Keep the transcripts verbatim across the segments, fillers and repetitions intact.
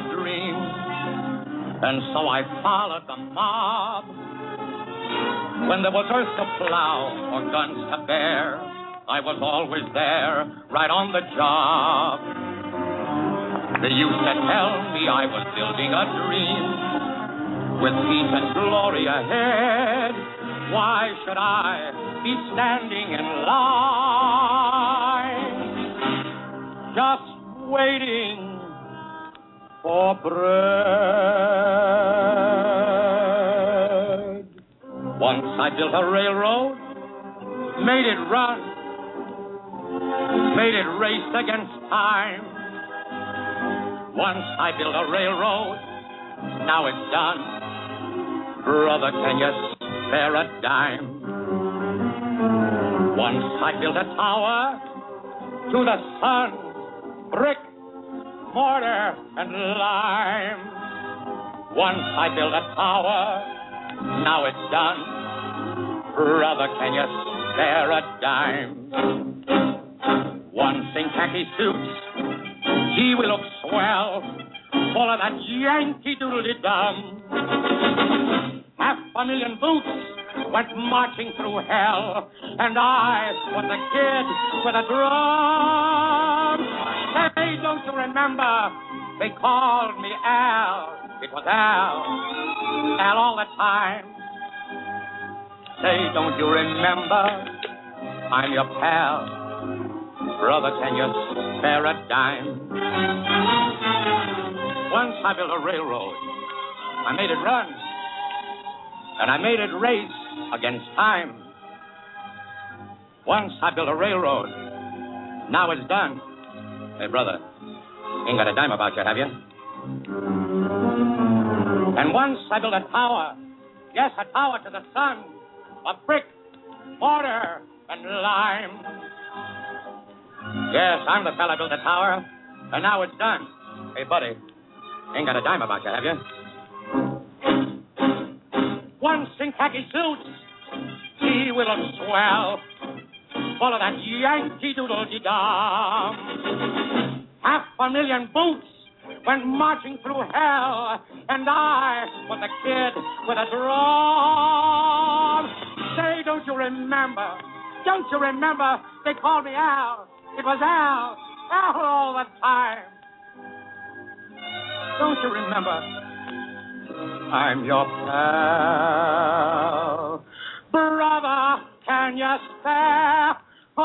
dream, and so I followed the mob. When there was earth to plow or guns to bear, I was always there, right on the job. They used to tell me I was building a dream, with peace and glory ahead. Why should I be standing in line, just waiting for bread? Once I built a railroad, made it run, made it race against time. Once I built a railroad, now it's done. Brother, can you spare a dime? Once I built a tower to the sun, brick, mortar, and lime. Once I built a tower, now it's done. Brother, can you spare a dime? Once in khaki suits, gee, we look swell, full of that Yankee doodle-de-dum. Half a million boots went marching through hell, and I was a kid with a drum. Hey, don't you remember? They called me Al. It was Al, Al all the time. Say, don't you remember? I'm your pal. Brother, can you spare a dime? Once I built a railroad. I made it run. And I made it race against time. Once I built a railroad. Now it's done. Hey, brother, ain't got a dime about you, have you? And once I built a tower. Yes, a tower to the sun. Of brick, mortar, and lime. Yes, I'm the fella built the tower, and now it's done. Hey, buddy, ain't got a dime about you, have you? Once in khaki suits, gee, we look swell, full of that Yankee doodle-de-dum. Half a million boots went marching through hell, and I was a kid with a drum. Say, don't you remember? Don't you remember? They called me Al. It was Al, Al all the time. Don't you remember? I'm your pal. Brother, can you spare a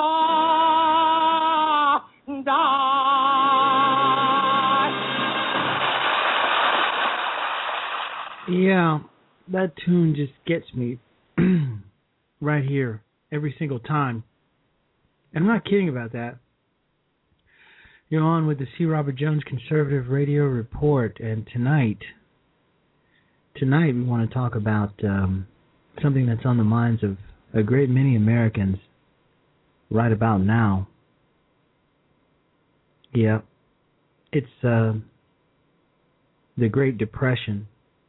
dime? Yeah, that tune just gets me right here every single time. And I'm not kidding about that. You're on with the C. Robert Jones Conservative Radio Report, and tonight, tonight we want to talk about um, something that's on the minds of a great many Americans right about now. Yeah, it's uh, the Great Depression.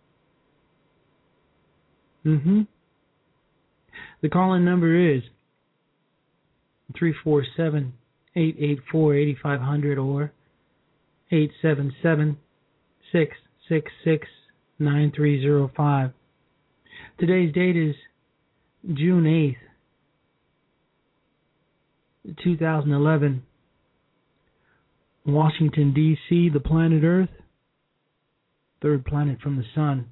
Mm-hmm. The call-in number is three four seven, eight eight four, eight five zero zero or eight seven seven, six six six, nine three zero five. Today's date is June eighth, two thousand eleven. Washington, D C, the planet Earth, third planet from the sun.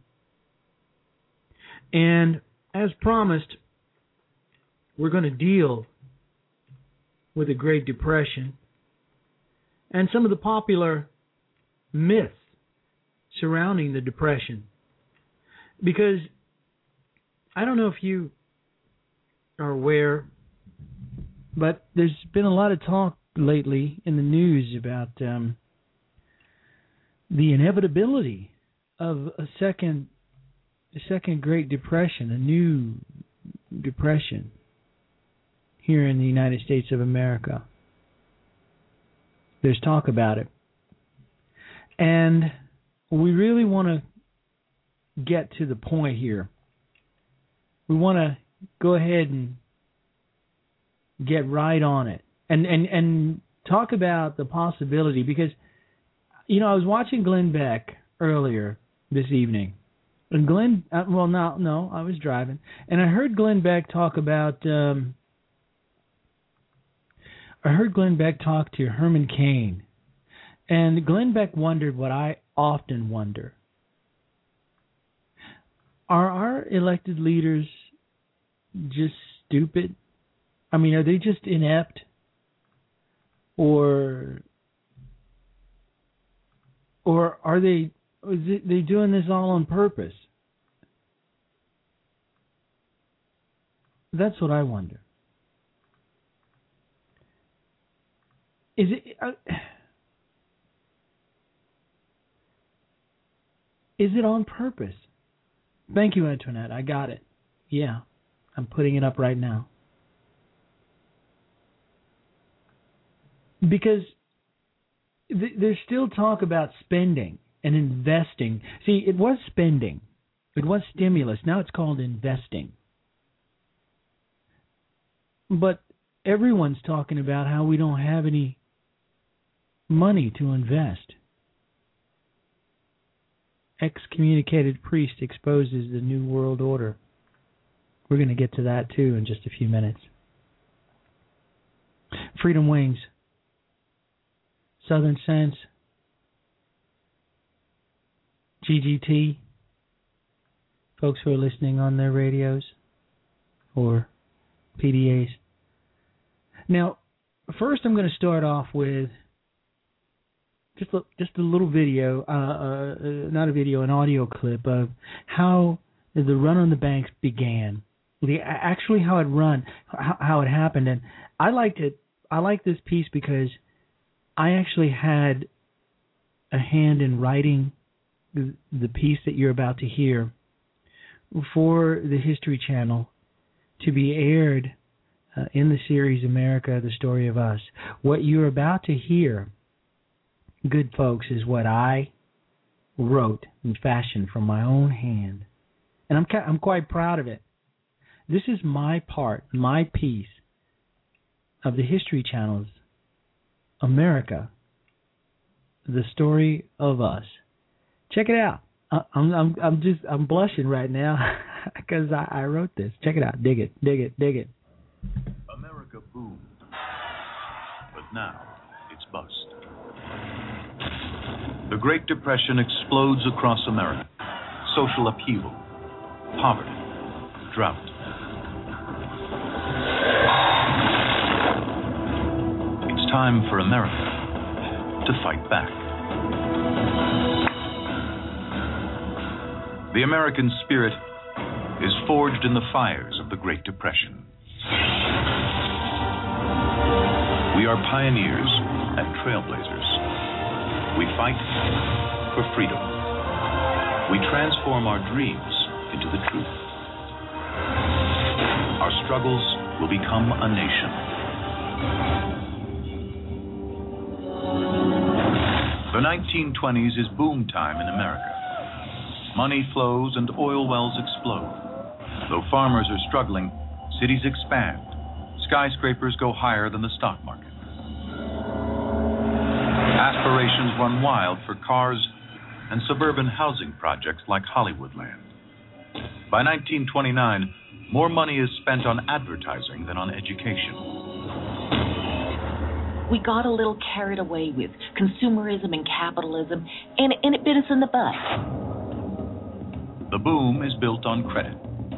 And as promised, we're going to deal with the Great Depression and some of the popular myths surrounding the Depression. Because I don't know if you are aware, but there's been a lot of talk lately in the news about um, the inevitability of a second, a second Great Depression, a new depression here in the United States of America. There's talk about it. And we really want to get to the point here. We want to go ahead and get right on it. And, and, and talk about the possibility, because You know, I was watching Glenn Beck earlier this evening. And Glenn, uh, well, no, no, I was driving. And I heard Glenn Beck talk about, um, I heard Glenn Beck talk to Herman Cain. And Glenn Beck wondered what I often wonder. Are our elected leaders just stupid? I mean, are they just inept? Or or are they is it, they doing this all on purpose? That's what I wonder. Is it uh, is it on purpose? Thank you, Antoinette. I got it. Yeah, I'm putting it up right now. Because th- there's still talk about spending and investing. See, it was spending. It was stimulus. Now it's called investing. But everyone's talking about how we don't have any money to invest. Excommunicated priest exposes the New World Order. We're going to get to that, too, in just a few minutes. Freedom Wings. Southern Sense, G G T, folks who are listening on their radios or P D As. Now, first I'm going to start off with just a, just a little video, uh, uh, not a video, an audio clip of how the run on the banks began, the actually how it run, how, how it happened, and I liked it. I like this piece because I actually had a hand in writing the, the piece that you're about to hear for the History Channel to be aired uh, in the series America, the Story of Us. What you're about to hear, good folks, is what I wrote and fashioned from my own hand. And I'm, I'm quite proud of it. This is my part, my piece of the History Channel's America, the Story of Us. Check it out. I'm I'm I'm just I'm blushing right now because I, I wrote this. Check it out. Dig it. Dig it. Dig it. America boomed, but now it's bust. The Great Depression explodes across America. Social upheaval, poverty, drought. Time for America to fight back. The American spirit is forged in the fires of the Great Depression. We are pioneers and trailblazers. We fight for freedom. We transform our dreams into the truth. Our struggles will become a nation. The nineteen twenties is boom time in America. Money flows and oil wells explode. Though farmers are struggling, cities expand. Skyscrapers go higher than the stock market. Aspirations run wild for cars and suburban housing projects like Hollywoodland. By nineteen twenty-nine, more money is spent on advertising than on education. We got a little carried away with consumerism and capitalism, and, and it bit us in the butt. The boom is built on credit.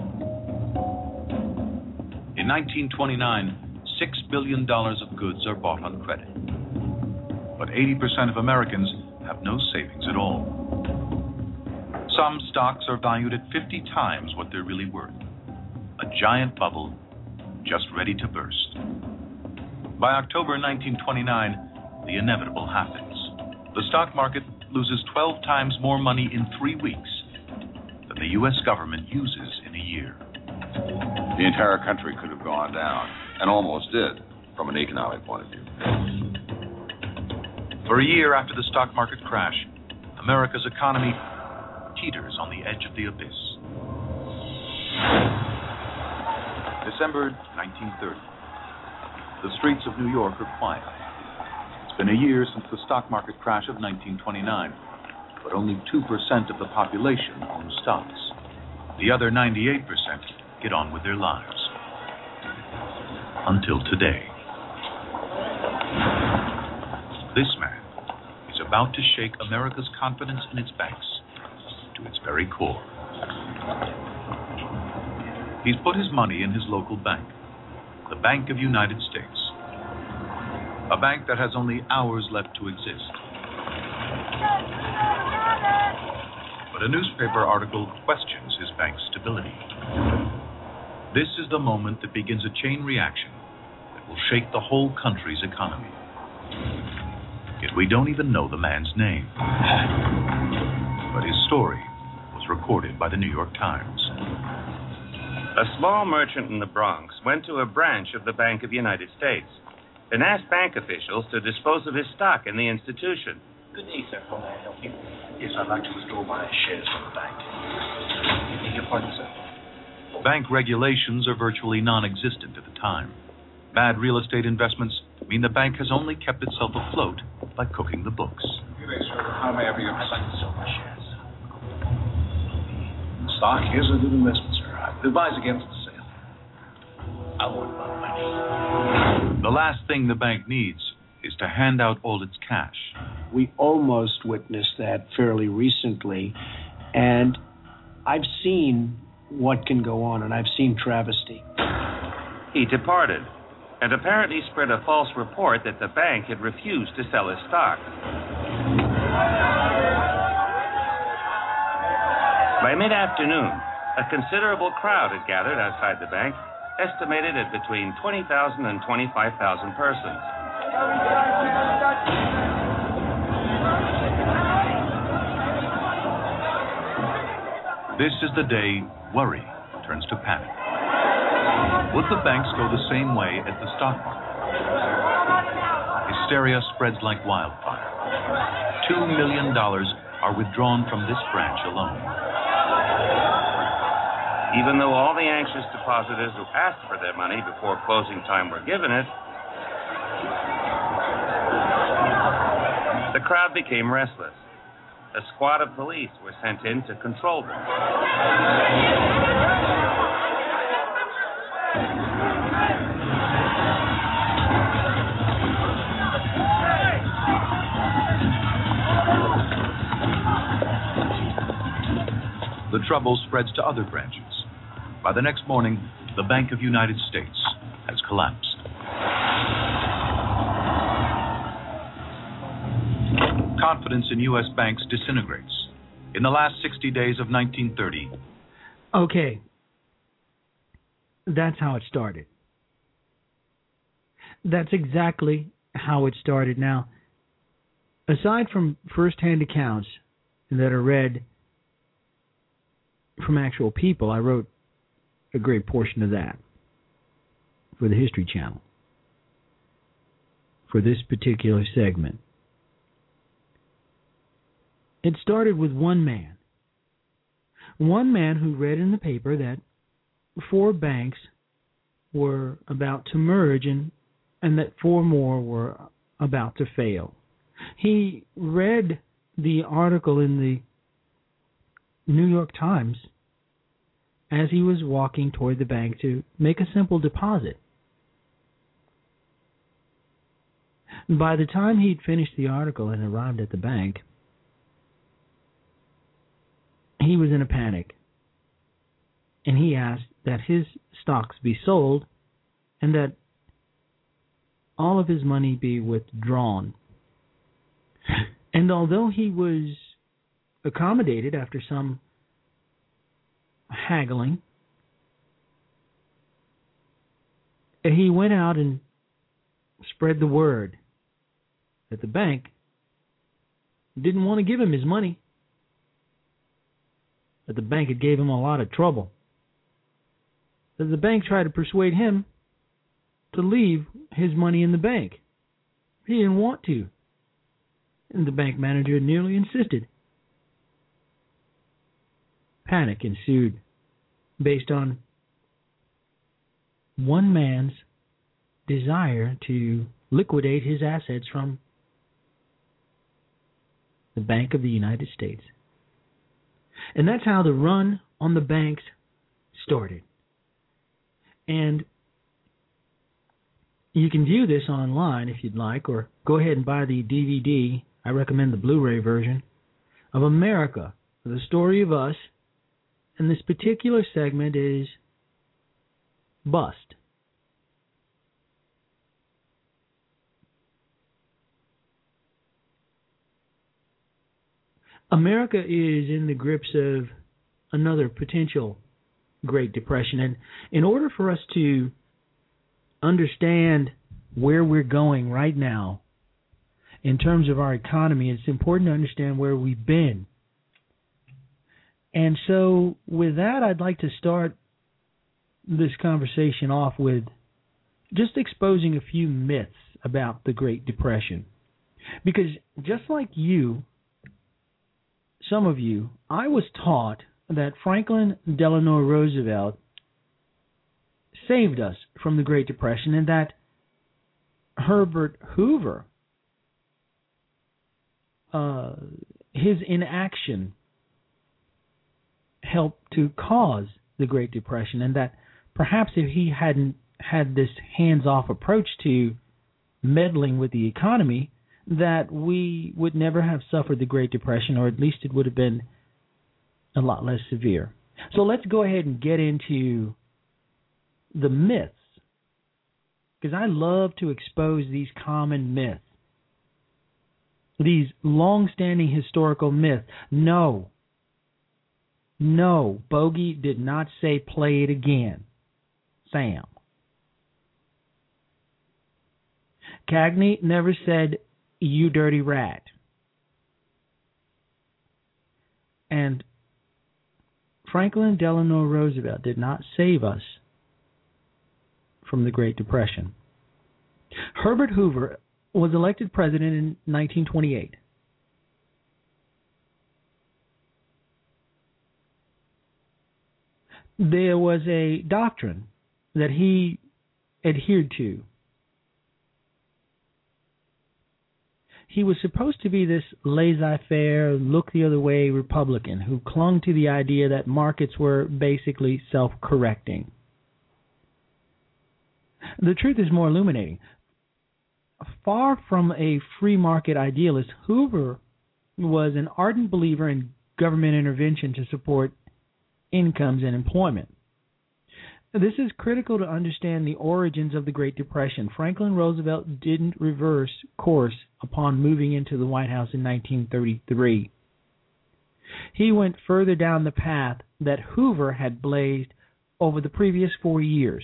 In nineteen twenty-nine, six billion dollars of goods are bought on credit. But eighty percent of Americans have no savings at all. Some stocks are valued at fifty times what they're really worth. A giant bubble just ready to burst. By October nineteen twenty-nine, the inevitable happens. The stock market loses twelve times more money in three weeks than the U S government uses in a year. The entire country could have gone down, and almost did, from an economic point of view. For a year after the stock market crash, America's economy teeters on the edge of the abyss. December nineteen thirty. The streets of New York are quiet. It's It's been a year since the stock market crash of nineteen twenty-nine, but only two percent of the population owns stocks. The other ninety-eight percent get on with their lives. Until today. This man is about to shake America's confidence in its banks to its very core. He's put his money in his local bank, the Bank of United States. A bank that has only hours left to exist. But a newspaper article questions his bank's stability. This is the moment that begins a chain reaction that will shake the whole country's economy. Yet we don't even know the man's name. But his story was recorded by the New York Times. A small merchant in the Bronx went to a branch of the Bank of United States and asked bank officials to dispose of his stock in the institution. Good day, sir. How may I help you? Yes, I'd like to withdraw my shares from the bank. I beg your pardon, sir. Bank regulations are virtually non-existent at the time. Bad real estate investments mean the bank has only kept itself afloat by cooking the books. Good day, sir. How may I be of I'd like to sell my shares. Stock is a good investment, sir. I advise against the sale. I want my money. The last thing the bank needs is to hand out all its cash. We almost witnessed that fairly recently, and I've seen what can go on, and I've seen travesty. He departed, and apparently spread a false report that the bank had refused to sell his stock. By mid-afternoon, a considerable crowd had gathered outside the bank, estimated at between twenty thousand and twenty-five thousand persons. This is the day worry turns to panic. Would the banks go the same way as the stock market? Hysteria spreads like wildfire. Two million dollars are withdrawn from this branch alone. Even though all the anxious depositors who asked for their money before closing time were given it, the crowd became restless. A squad of police were sent in to control them. The trouble spreads to other branches. By the next morning, the Bank of United States has collapsed. Confidence in U S banks disintegrates. In the last sixty days of nineteen thirty. Okay. That's how it started. That's exactly how it started. Now, aside from first-hand accounts that are read from actual people, I wrote a great portion of that for the History Channel for this particular segment. It started with one man. One man who read in the paper that four banks were about to merge and, and that four more were about to fail. He read the article in the New York Times as he was walking toward the bank to make a simple deposit. By the time he'd finished the article and arrived at the bank, he was in a panic, and he asked that his stocks be sold and that all of his money be withdrawn. And although he was accommodated after some haggling, he went out and spread the word that the bank didn't want to give him his money, that the bank had gave him a lot of trouble, that the bank tried to persuade him to leave his money in the bank. He didn't want to, and the bank manager nearly insisted. Panic ensued based on one man's desire to liquidate his assets from the Bank of the United States. And that's how the run on the banks started. And you can view this online if you'd like, or go ahead and buy the D V D. I recommend the Blu-ray version of America, the story of us. And this particular segment is Bust. America is in the grips of another potential Great Depression. And in order for us to understand where we're going right now in terms of our economy, it's important to understand where we've been. And so with that, I'd like to start this conversation off with just exposing a few myths about the Great Depression. Because just like you, some of you, I was taught that Franklin Delano Roosevelt saved us from the Great Depression, and that Herbert Hoover, uh, his inaction helped to cause the Great Depression, and that perhaps if he hadn't had this hands-off approach to meddling with the economy, that we would never have suffered the Great Depression, or at least it would have been a lot less severe. So let's go ahead and get into the myths, because I love to expose these common myths, these long-standing historical myths. No, no, Bogey did not say play it again. Sam. Cagney never said you dirty rat. And Franklin Delano Roosevelt did not save us from the Great Depression. Herbert Hoover was elected president in nineteen twenty-eight. There was a doctrine that he adhered to. He was supposed to be this laissez-faire, look-the-other-way Republican who clung to the idea that markets were basically self-correcting. The truth is more illuminating. Far from a free market idealist, Hoover was an ardent believer in government intervention to support incomes and employment. This is critical to understand the origins of the Great Depression. Franklin Roosevelt didn't reverse course upon moving into the White House in nineteen thirty-three. He went further down the path that Hoover had blazed over the previous four years.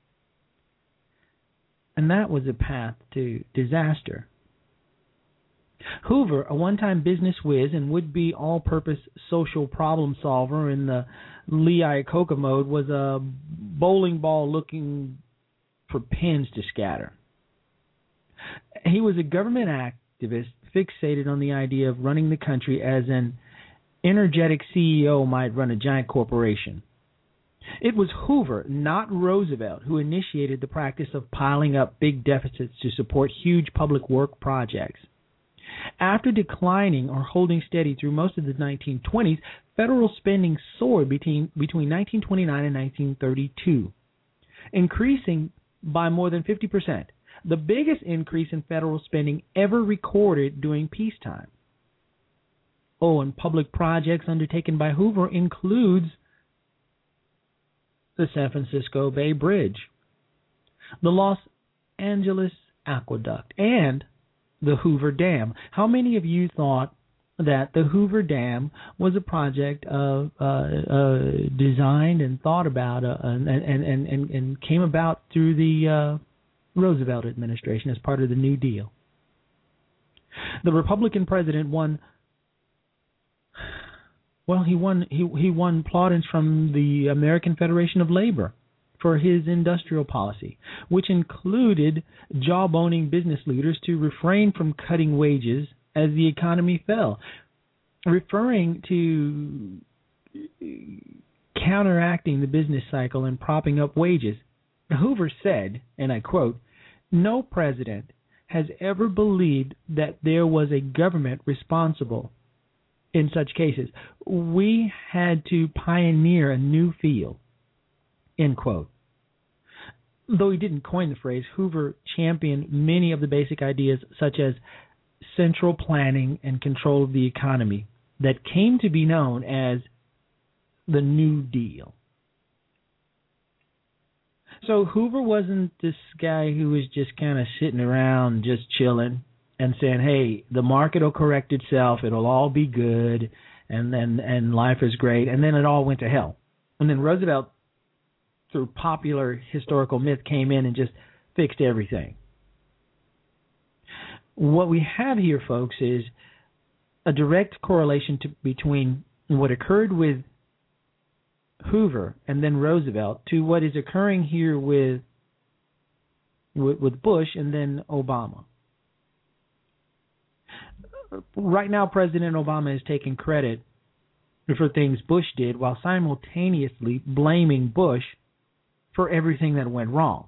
And that was a path to disaster. Hoover, a one-time business whiz and would-be all-purpose social problem solver in the Lee Iacocca mode, was a bowling ball looking for pins to scatter. He was a government activist fixated on the idea of running the country as an energetic C E O might run a giant corporation. It was Hoover, not Roosevelt, who initiated the practice of piling up big deficits to support huge public work projects. After declining or holding steady through most of the nineteen twenties, federal spending soared between, between nineteen twenty-nine and nineteen thirty-two, increasing by more than fifty percent, the biggest increase in federal spending ever recorded during peacetime. Oh, and public projects undertaken by Hoover includes the San Francisco Bay Bridge, the Los Angeles Aqueduct, and the Hoover Dam. How many of you thought that the Hoover Dam was a project of uh, uh, designed and thought about uh, and, and, and, and came about through the uh, Roosevelt administration as part of the New Deal? The Republican president won. Well, he won. He he won plaudits from the American Federation of Labor for his industrial policy, which included jaw-boning business leaders to refrain from cutting wages as the economy fell, referring to counteracting the business cycle and propping up wages. Hoover said, and I quote, "No president has ever believed that there was a government responsible in such cases. We had to pioneer a new field, end quote. Though he didn't coin the phrase, Hoover championed many of the basic ideas, such as central planning and control of the economy, that came to be known as the New Deal. So Hoover wasn't this guy who was just kind of sitting around just chilling and saying, hey, the market will correct itself, it'll all be good, and then and life is great, and then it all went to hell. And then Roosevelt, through popular historical myth, came in and just fixed everything. What we have here, folks, is a direct correlation to, between what occurred with Hoover and then Roosevelt to what is occurring here with, with with Bush and then Obama. Right now, President Obama is taking credit for things Bush did while simultaneously blaming Bush for everything that went wrong.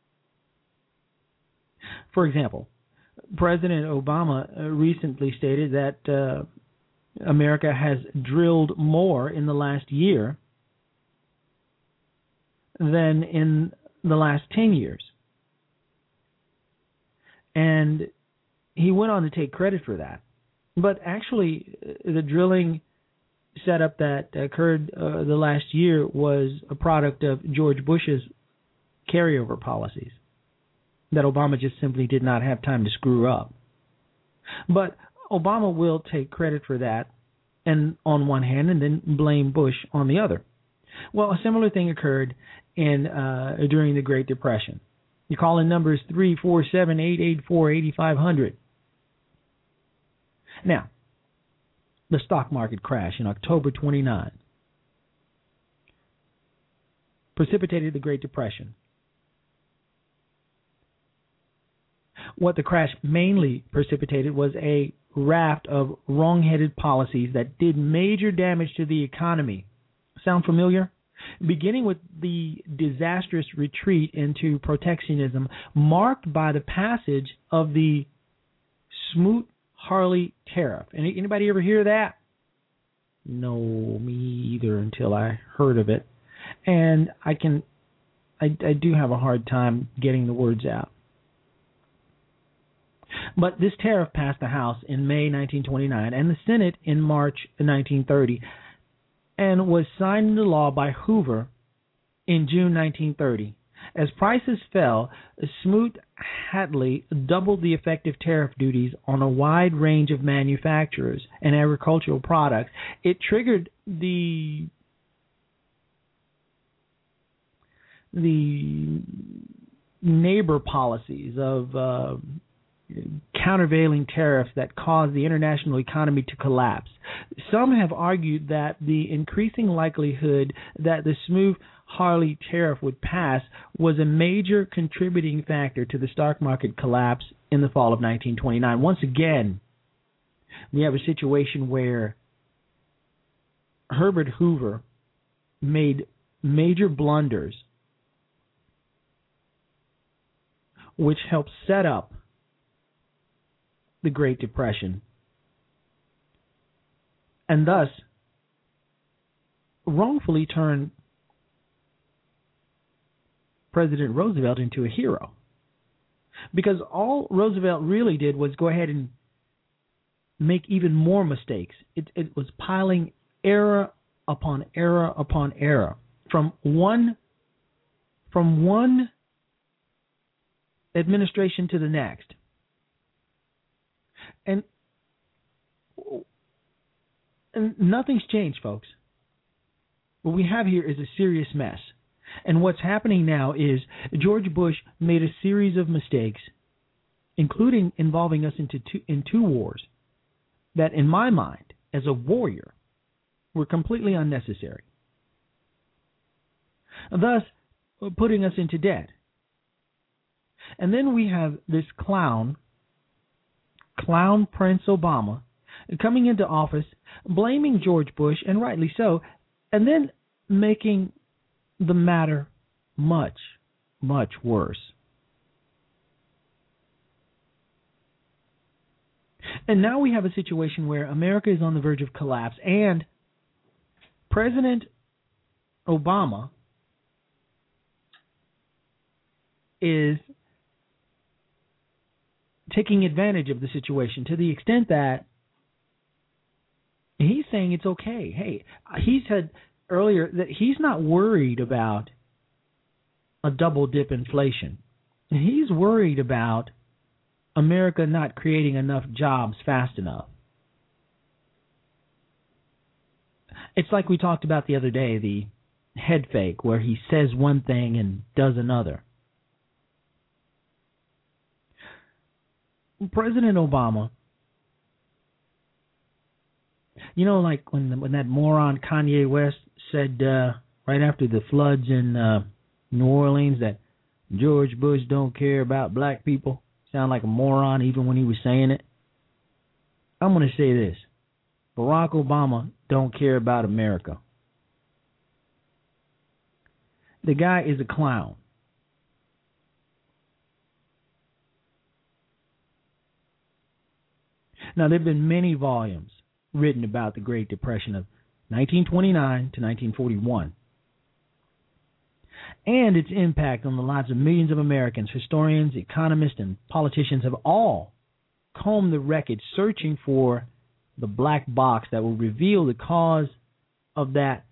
For example, President Obama recently stated that uh, America has drilled more in the last year than in the last ten years. And he went on to take credit for that. But actually, the drilling setup that occurred uh, the last year was a product of George Bush's carryover policies that Obama just simply did not have time to screw up. But Obama will take credit for that, and on one hand, and then blame Bush on the other. Well, a similar thing occurred in uh, during the Great Depression. You call in numbers three four seven, eight eight four, eight five zero zero. Now, the stock market crash in October twenty-ninth precipitated the Great Depression. What the crash mainly precipitated was a raft of wrong-headed policies that did major damage to the economy. Sound familiar? Beginning with the disastrous retreat into protectionism, marked by the passage of the Smoot-Hawley tariff. Any, anybody ever hear that? No, me either, until I heard of it. And I can, I, I do have a hard time getting the words out. But this tariff passed the House in May nineteen twenty-nine and the Senate in March nineteen thirty, and was signed into law by Hoover in June nineteen thirty. As prices fell, Smoot-Hawley doubled the effective tariff duties on a wide range of manufacturers and agricultural products. It triggered the the neighbor policies of uh, countervailing tariffs that caused the international economy to collapse. Some have argued that the increasing likelihood that the Smoot-Hawley tariff would pass was a major contributing factor to the stock market collapse in the fall of nineteen twenty-nine. Once again, we have a situation where Herbert Hoover made major blunders which helped set up the Great Depression, and thus wrongfully turned President Roosevelt into a hero. Because all Roosevelt really did was go ahead and make even more mistakes. It, it was piling error upon error upon error from one from one administration to the next. And, and nothing's changed, folks. What we have here is a serious mess. And what's happening now is George Bush made a series of mistakes, including involving us into two, in two wars, that in my mind, as a warrior, were completely unnecessary. Thus, putting us into debt. And then we have this clown, Clown Prince Obama, coming into office, blaming George Bush, and rightly so, and then making the matter much, much worse. And now we have a situation where America is on the verge of collapse, and President Obama is taking advantage of the situation to the extent that he's saying it's okay. Hey, he said earlier that he's not worried about a double dip inflation. He's worried about America not creating enough jobs fast enough. It's like we talked about the other day, the head fake, where he says one thing and does another. President Obama, you know, like when when that moron Kanye West said uh, right after the floods in uh, New Orleans that George Bush don't care about black people, sound like a moron even when he was saying it. I'm going to say this. Barack Obama don't care about America. The guy is a clown. Now, there have been many volumes written about the Great Depression of nineteen twenty-nine to nineteen forty-one and its impact on the lives of millions of Americans. Historians, economists, and politicians have all combed the wreckage searching for the black box that will reveal the cause of that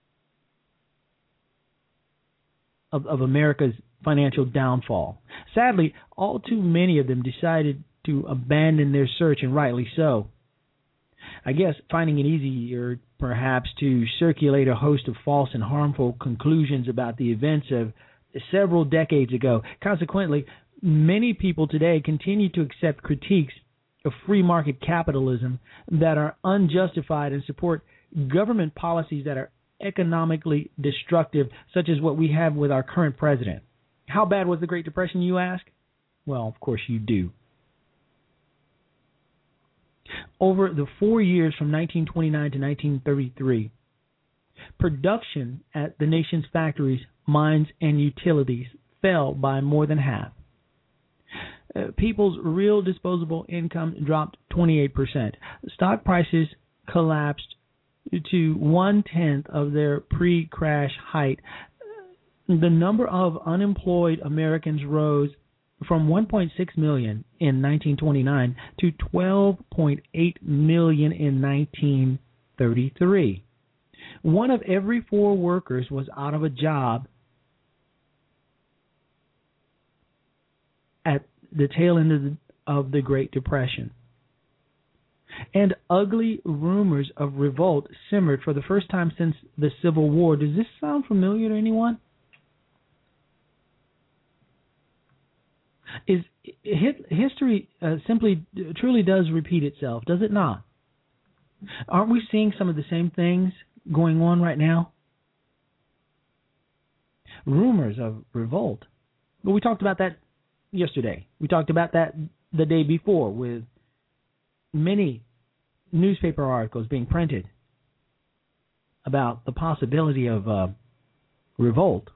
of, of America's financial downfall. Sadly, all too many of them decided to abandon their search, and rightly so. I guess finding it easier, perhaps, to circulate a host of false and harmful conclusions about the events of several decades ago. Consequently, many people today continue to accept critiques of free market capitalism that are unjustified and support government policies that are economically destructive, such as what we have with our current president. How bad was the Great Depression, you ask? Well, of course you do. Over the four years from nineteen twenty-nine to nineteen thirty-three, production at the nation's factories, mines, and utilities fell by more than half. Uh, people's real disposable income dropped twenty-eight percent. Stock prices collapsed to one-tenth of their pre-crash height. The number of unemployed Americans rose from one point six million in nineteen twenty-nine to twelve point eight million in nineteen thirty-three. One of every four workers was out of a job at the tail end of the, of the Great Depression. And ugly rumors of revolt simmered for the first time since the Civil War. Does this sound familiar to anyone? Is history uh, simply truly does repeat itself, does it not? Aren't we seeing some of the same things going on right now? Rumors of revolt. But we talked about that yesterday. We talked about that the day before with many newspaper articles being printed about the possibility of uh, revolt.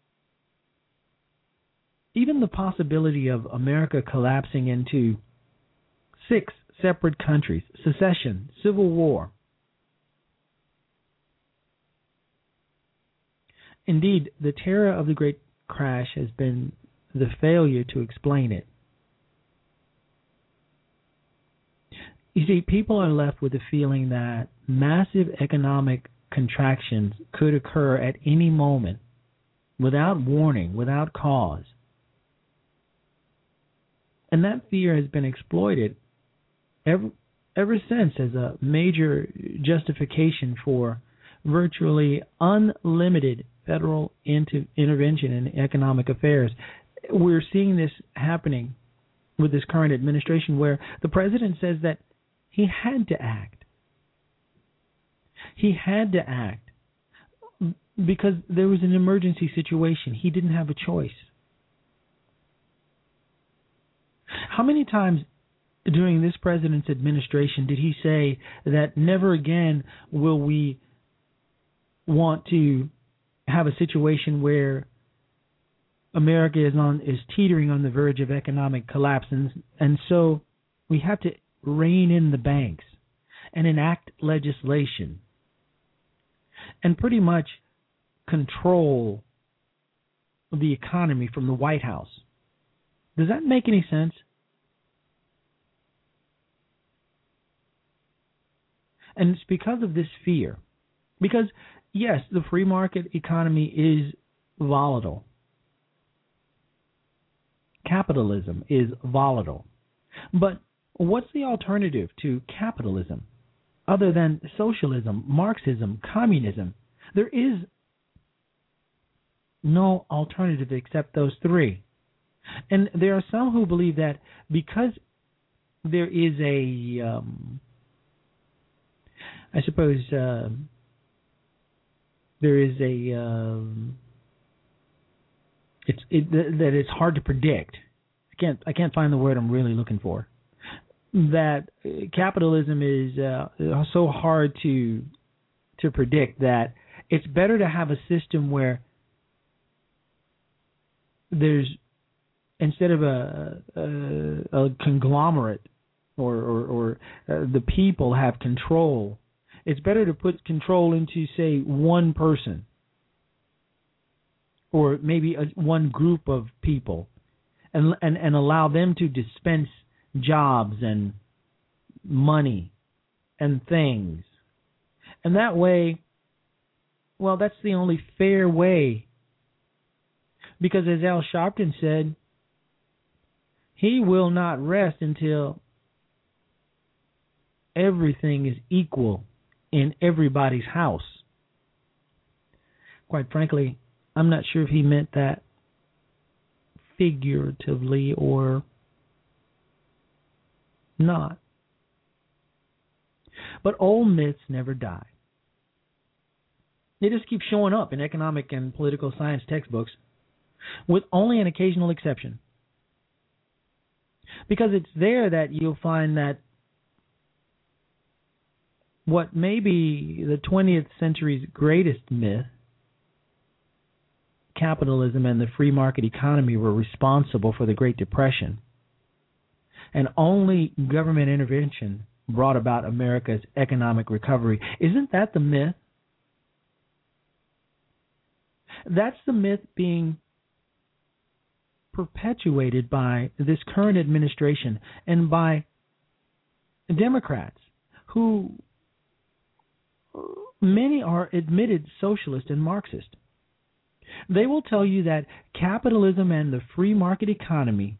Even the possibility of America collapsing into six separate countries, secession, civil war. Indeed, the terror of the Great Crash has been the failure to explain it. You see, people are left with the feeling that massive economic contractions could occur at any moment without warning, without cause. And that fear has been exploited ever, ever since as a major justification for virtually unlimited federal inter- intervention in economic affairs. We're seeing this happening with this current administration where the president says that he had to act. He had to act because there was an emergency situation. He didn't have a choice. How many times during this president's administration did he say that never again will we want to have a situation where America is on is teetering on the verge of economic collapse, and, and so we have to rein in the banks and enact legislation and pretty much control the economy from the White House. Does that make any sense? And it's because of this fear. Because, yes, the free market economy is volatile. Capitalism is volatile. But what's the alternative to capitalism other than socialism, Marxism, communism? There is no alternative except those three. And there are some who believe that because there is a, um, I suppose, uh, there is a, um, it's it, that it's hard to predict. I can't I can't find the word I'm really looking for. That capitalism is uh, so hard to to predict that it's better to have a system where there's, instead of a a, a conglomerate or or, or uh, the people have control, it's better to put control into, say, one person or maybe a, one group of people, and, and and allow them to dispense jobs and money and things. And that way, well, that's the only fair way. Because as Al Sharpton said, he will not rest until everything is equal in everybody's house. Quite frankly, I'm not sure if he meant that figuratively or not. But old myths never die. They just keep showing up in economic and political science textbooks, with only an occasional exception. Because it's there that you'll find that what may be the twentieth century's greatest myth, capitalism and the free market economy, were responsible for the Great Depression, and only government intervention brought about America's economic recovery. Isn't that the myth? That's the myth being perpetuated by this current administration and by Democrats, who many are admitted socialist and Marxist. They will tell you that capitalism and the free market economy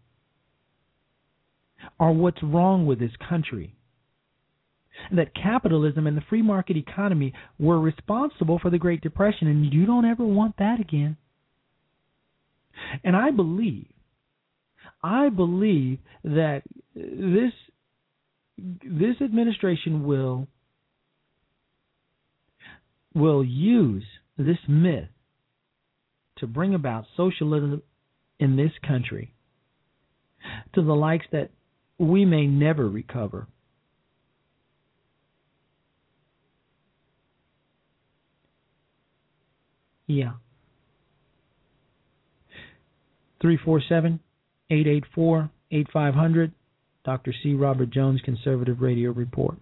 are what's wrong with this country. That capitalism and the free market economy were responsible for the Great Depression, and you don't ever want that again. And I believe, I believe that this this administration will will use this myth to bring about socialism in this country to the likes that we may never recover. Yeah. three four seven, eight eight four, eight five zero zero, Doctor C. Robert Jones, Conservative Radio Report.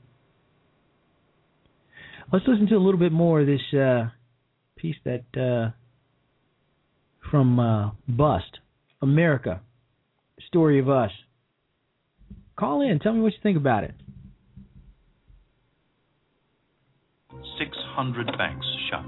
Let's listen to a little bit more of this uh, piece that uh, from uh, Bust, America, Story of Us. Call in. Tell me what you think about it. six hundred banks shut.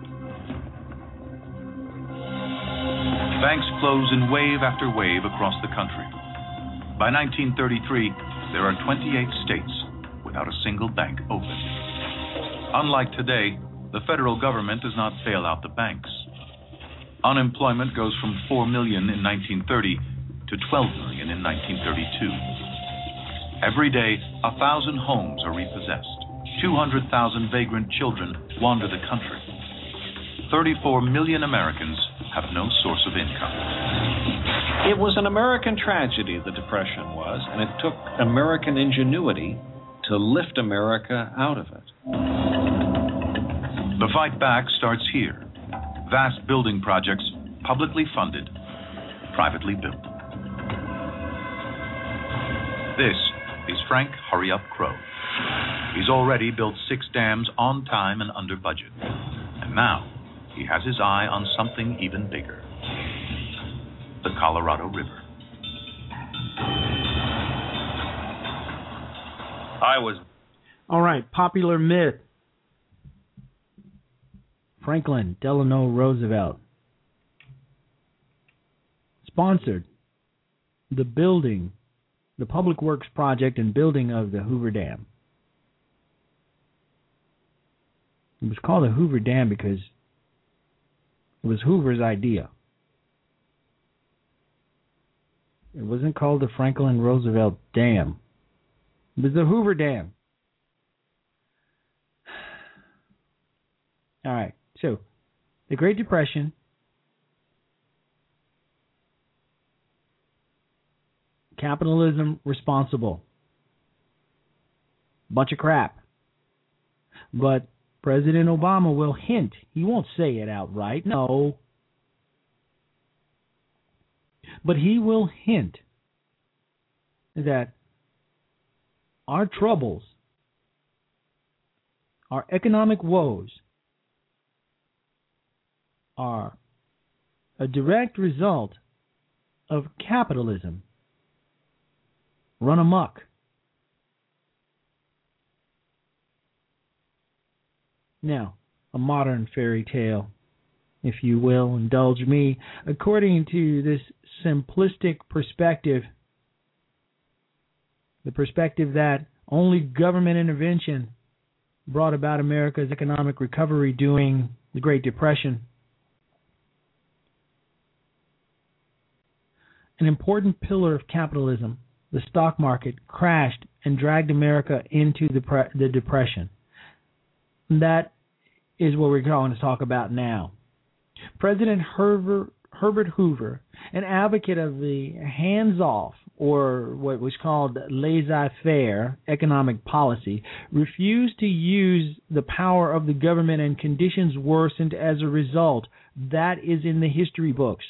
Banks close in wave after wave across the country. By nineteen thirty-three, there are twenty-eight states without a single bank open. Unlike today, the federal government does not bail out the banks. Unemployment goes from four million in nineteen thirty to twelve million in nineteen thirty-two. Every day, a thousand homes are repossessed. two hundred thousand vagrant children wander the country. thirty-four million Americans have no source of income. It was an American tragedy, the Depression was, and it took American ingenuity to lift America out of it. The fight back starts here. Vast building projects, publicly funded, privately built. This is Frank Hurry Up Crow. He's already built six dams on time and under budget. And now he has his eye on something even bigger: the Colorado River. I was... All right, popular myth. Franklin Delano Roosevelt sponsored the building, the public works project and building of the Hoover Dam. It was called the Hoover Dam because it was Hoover's idea. It wasn't called the Franklin Roosevelt Dam. It was the Hoover Dam. All right, so the Great Depression, capitalism responsible. Bunch of crap. But President Obama will hint. He won't say it outright, no. But he will hint that our troubles, our economic woes, are a direct result of capitalism run amok. Now, a modern fairy tale, if you will, indulge me. According to this simplistic perspective, the perspective that only government intervention brought about America's economic recovery during the Great Depression, an important pillar of capitalism, the stock market, crashed and dragged America into the, pre- the Depression. That is what we're going to talk about now. President Herbert, Herbert Hoover, an advocate of the hands-off, or what was called laissez-faire economic policy, refused to use the power of the government, and conditions worsened as a result. That is in the history books.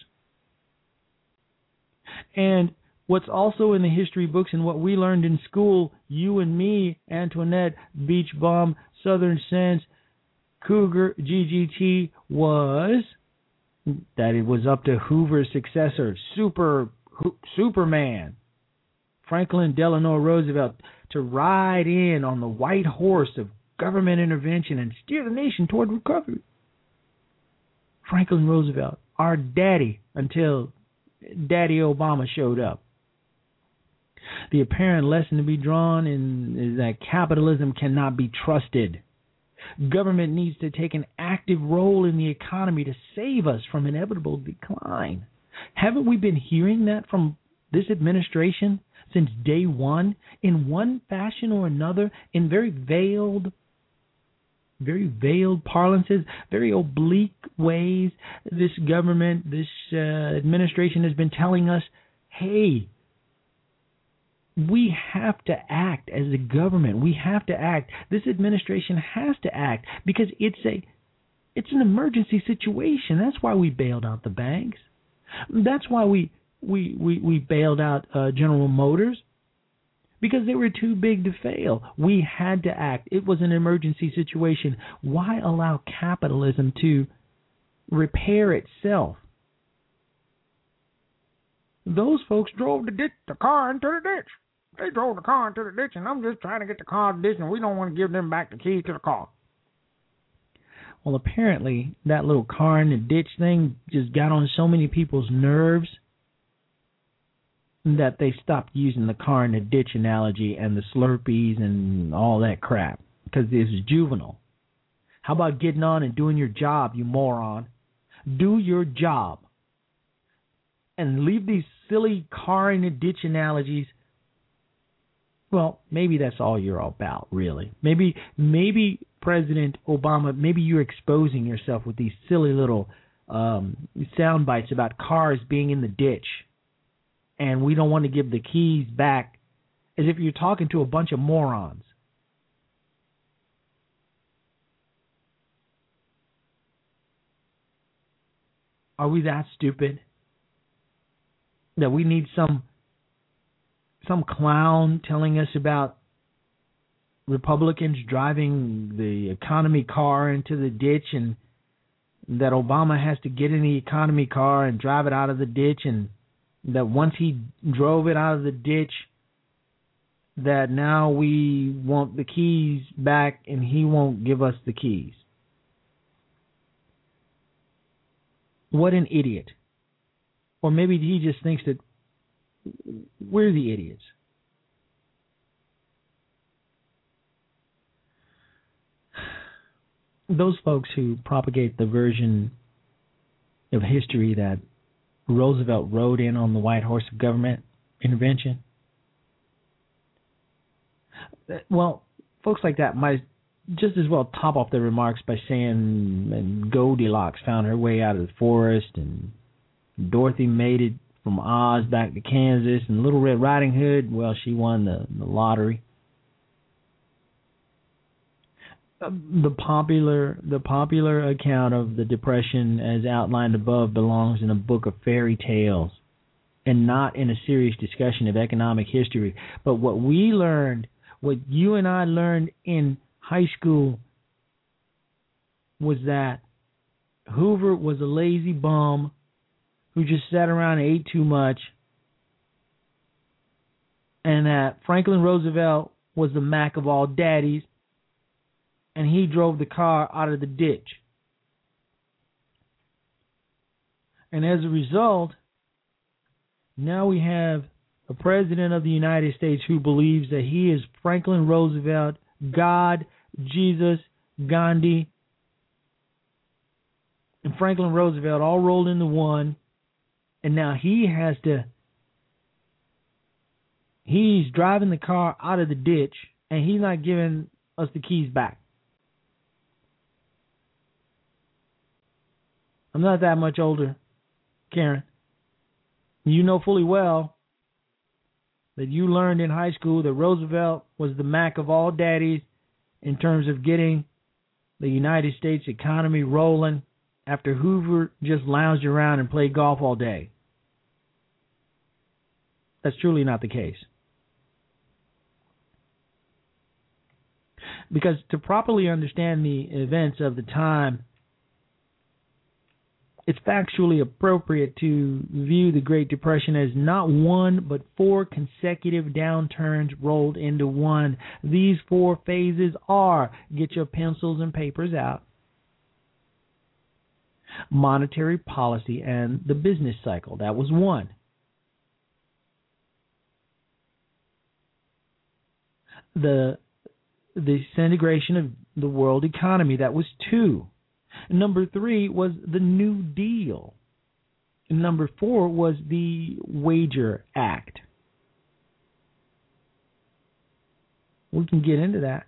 And what's also in the history books and what we learned in school, you and me, Antoinette, Beach Bum, Southern Sense, Cougar, G G T, was that it was up to Hoover's successor, Super Ho- Superman, Franklin Delano Roosevelt, to ride in on the white horse of government intervention and steer the nation toward recovery. Franklin Roosevelt, our daddy, until Daddy Obama showed up. The apparent lesson to be drawn in is that capitalism cannot be trusted. Government needs to take an active role in the economy to save us from inevitable decline. Haven't we been hearing that from this administration since day one, in one fashion or another, in very veiled, very veiled parlances, very oblique ways? This government, this uh, administration has been telling us, hey, we have to act as a government. We have to act. This administration has to act because it's a it's an emergency situation. That's why we bailed out the banks. That's why we we we, we bailed out uh, General Motors, because they were too big to fail. We had to act. It was an emergency situation. Why allow capitalism to repair itself? Those folks drove the, ditch, the car into the ditch. They drove the car into the ditch, and I'm just trying to get the car in the ditch, and we don't want to give them back the keys to the car. Well, apparently, that little car in the ditch thing just got on so many people's nerves that they stopped using the car in the ditch analogy and the Slurpees and all that crap, because this is juvenile. How about getting on and doing your job, you moron? Do your job. And leave these silly car in the ditch analogies. Well, maybe that's all you're all about, really. Maybe, maybe President Obama, maybe you're exposing yourself with these silly little um, sound bites about cars being in the ditch, and we don't want to give the keys back, as if you're talking to a bunch of morons. Are we that stupid that we need some some clown telling us about Republicans driving the economy car into the ditch, and that Obama has to get in the economy car and drive it out of the ditch, and that once he drove it out of the ditch, that now we want the keys back and he won't give us the keys. What an idiot. Or maybe he just thinks that we're the idiots. Those folks who propagate the version of history that Roosevelt rode in on the white horse of government intervention, well, folks like that might just as well top off their remarks by saying and Goldilocks found her way out of the forest, and Dorothy made it from Oz back to Kansas, and Little Red Riding Hood, well, she won the, the lottery. The popular the popular account of the Depression as outlined above belongs in a book of fairy tales and not in a serious discussion of economic history. But what we learned, what you and I learned in high school, was that Hoover was a lazy bum who just sat around and ate too much, and that Franklin Roosevelt was the Mac of all daddies, and he drove the car out of the ditch. And as a result, now we have a president of the United States who believes that he is Franklin Roosevelt, God, Jesus, Gandhi, and Franklin Roosevelt all rolled into one, and now he has to, he's driving the car out of the ditch, and he's not giving us the keys back. I'm not that much older, Karen. You know fully well that you learned in high school that Roosevelt was the Mac of all daddies in terms of getting the United States economy rolling after Hoover just lounged around and played golf all day. That's truly not the case. Because to properly understand the events of the time, it's factually appropriate to view the Great Depression as not one, but four consecutive downturns rolled into one. These four phases are, get your pencils and papers out, monetary policy and the business cycle. That was one. The, the disintegration of the world economy. That was two. Number three was the New Deal. Number four was the Wager Act. We can get into that.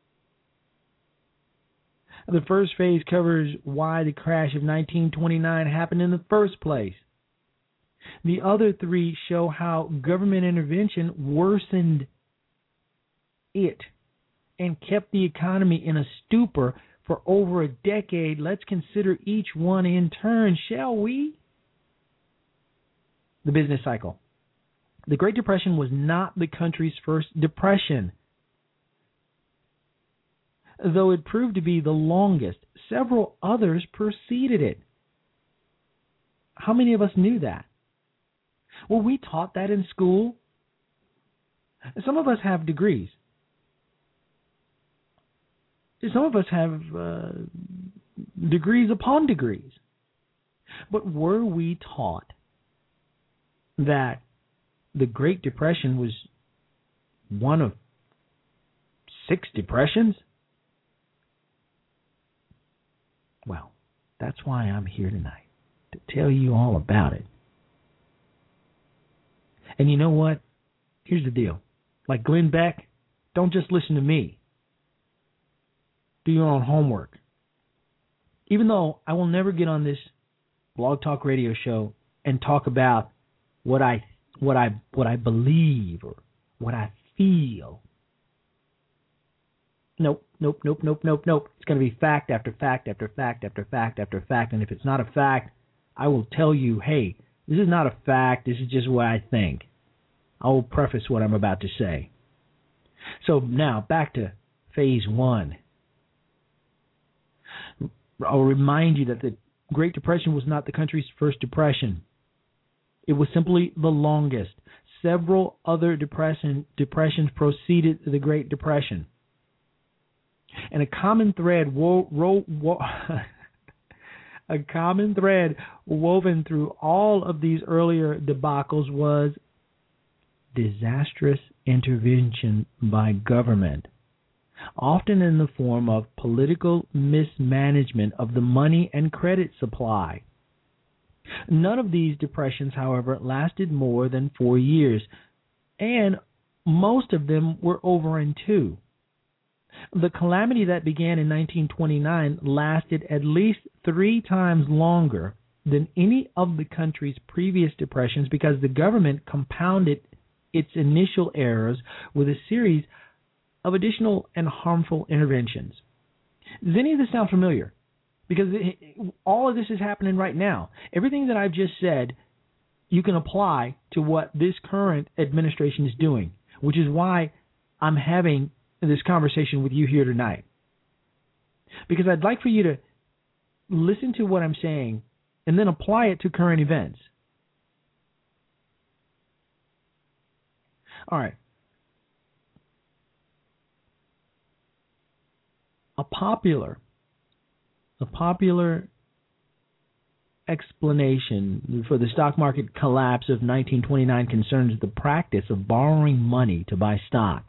The first phase covers why the crash of nineteen twenty-nine happened in the first place. The other three show how government intervention worsened it and kept the economy in a stupor for over a decade. Let's consider each one in turn, shall we? The business cycle. The Great Depression was not the country's first depression, though it proved to be the longest. Several others preceded it. How many of us knew that? Well, we taught that in school. Some of us have degrees. Some of us have uh, degrees upon degrees. But were we taught that the Great Depression was one of six depressions? Well, that's why I'm here tonight, to tell you all about it. And you know what? Here's the deal. Like Glenn Beck, don't just listen to me. Do your own homework. Even though I will never get on this Blog Talk Radio show and talk about what I what I what I believe or what I feel. Nope, nope, nope, nope, nope, nope. It's going to be fact after fact after fact after fact after fact. And if it's not a fact, I will tell you, hey, this is not a fact. This is just what I think. I will preface what I'm about to say. So now, back to phase one. I'll remind you that the Great Depression was not the country's first depression. It was simply the longest. Several other depression, depressions preceded the Great Depression. And a common thread wo- ro- wo- a common thread woven through all of these earlier debacles was disastrous intervention by government, often in the form of political mismanagement of the money and credit supply. None of these depressions, however, lasted more than four years, and most of them were over in two. The calamity that began in nineteen twenty-nine lasted at least three times longer than any of the country's previous depressions because the government compounded its initial errors with a series of additional and harmful interventions. Does any of this sound familiar? Because it, all of this is happening right now. Everything that I've just said, you can apply to what this current administration is doing, which is why I'm having this conversation with you here tonight. Because I'd like for you to listen to what I'm saying and then apply it to current events. All right. A popular, a popular explanation for the stock market collapse of nineteen twenty-nine concerns the practice of borrowing money to buy stock.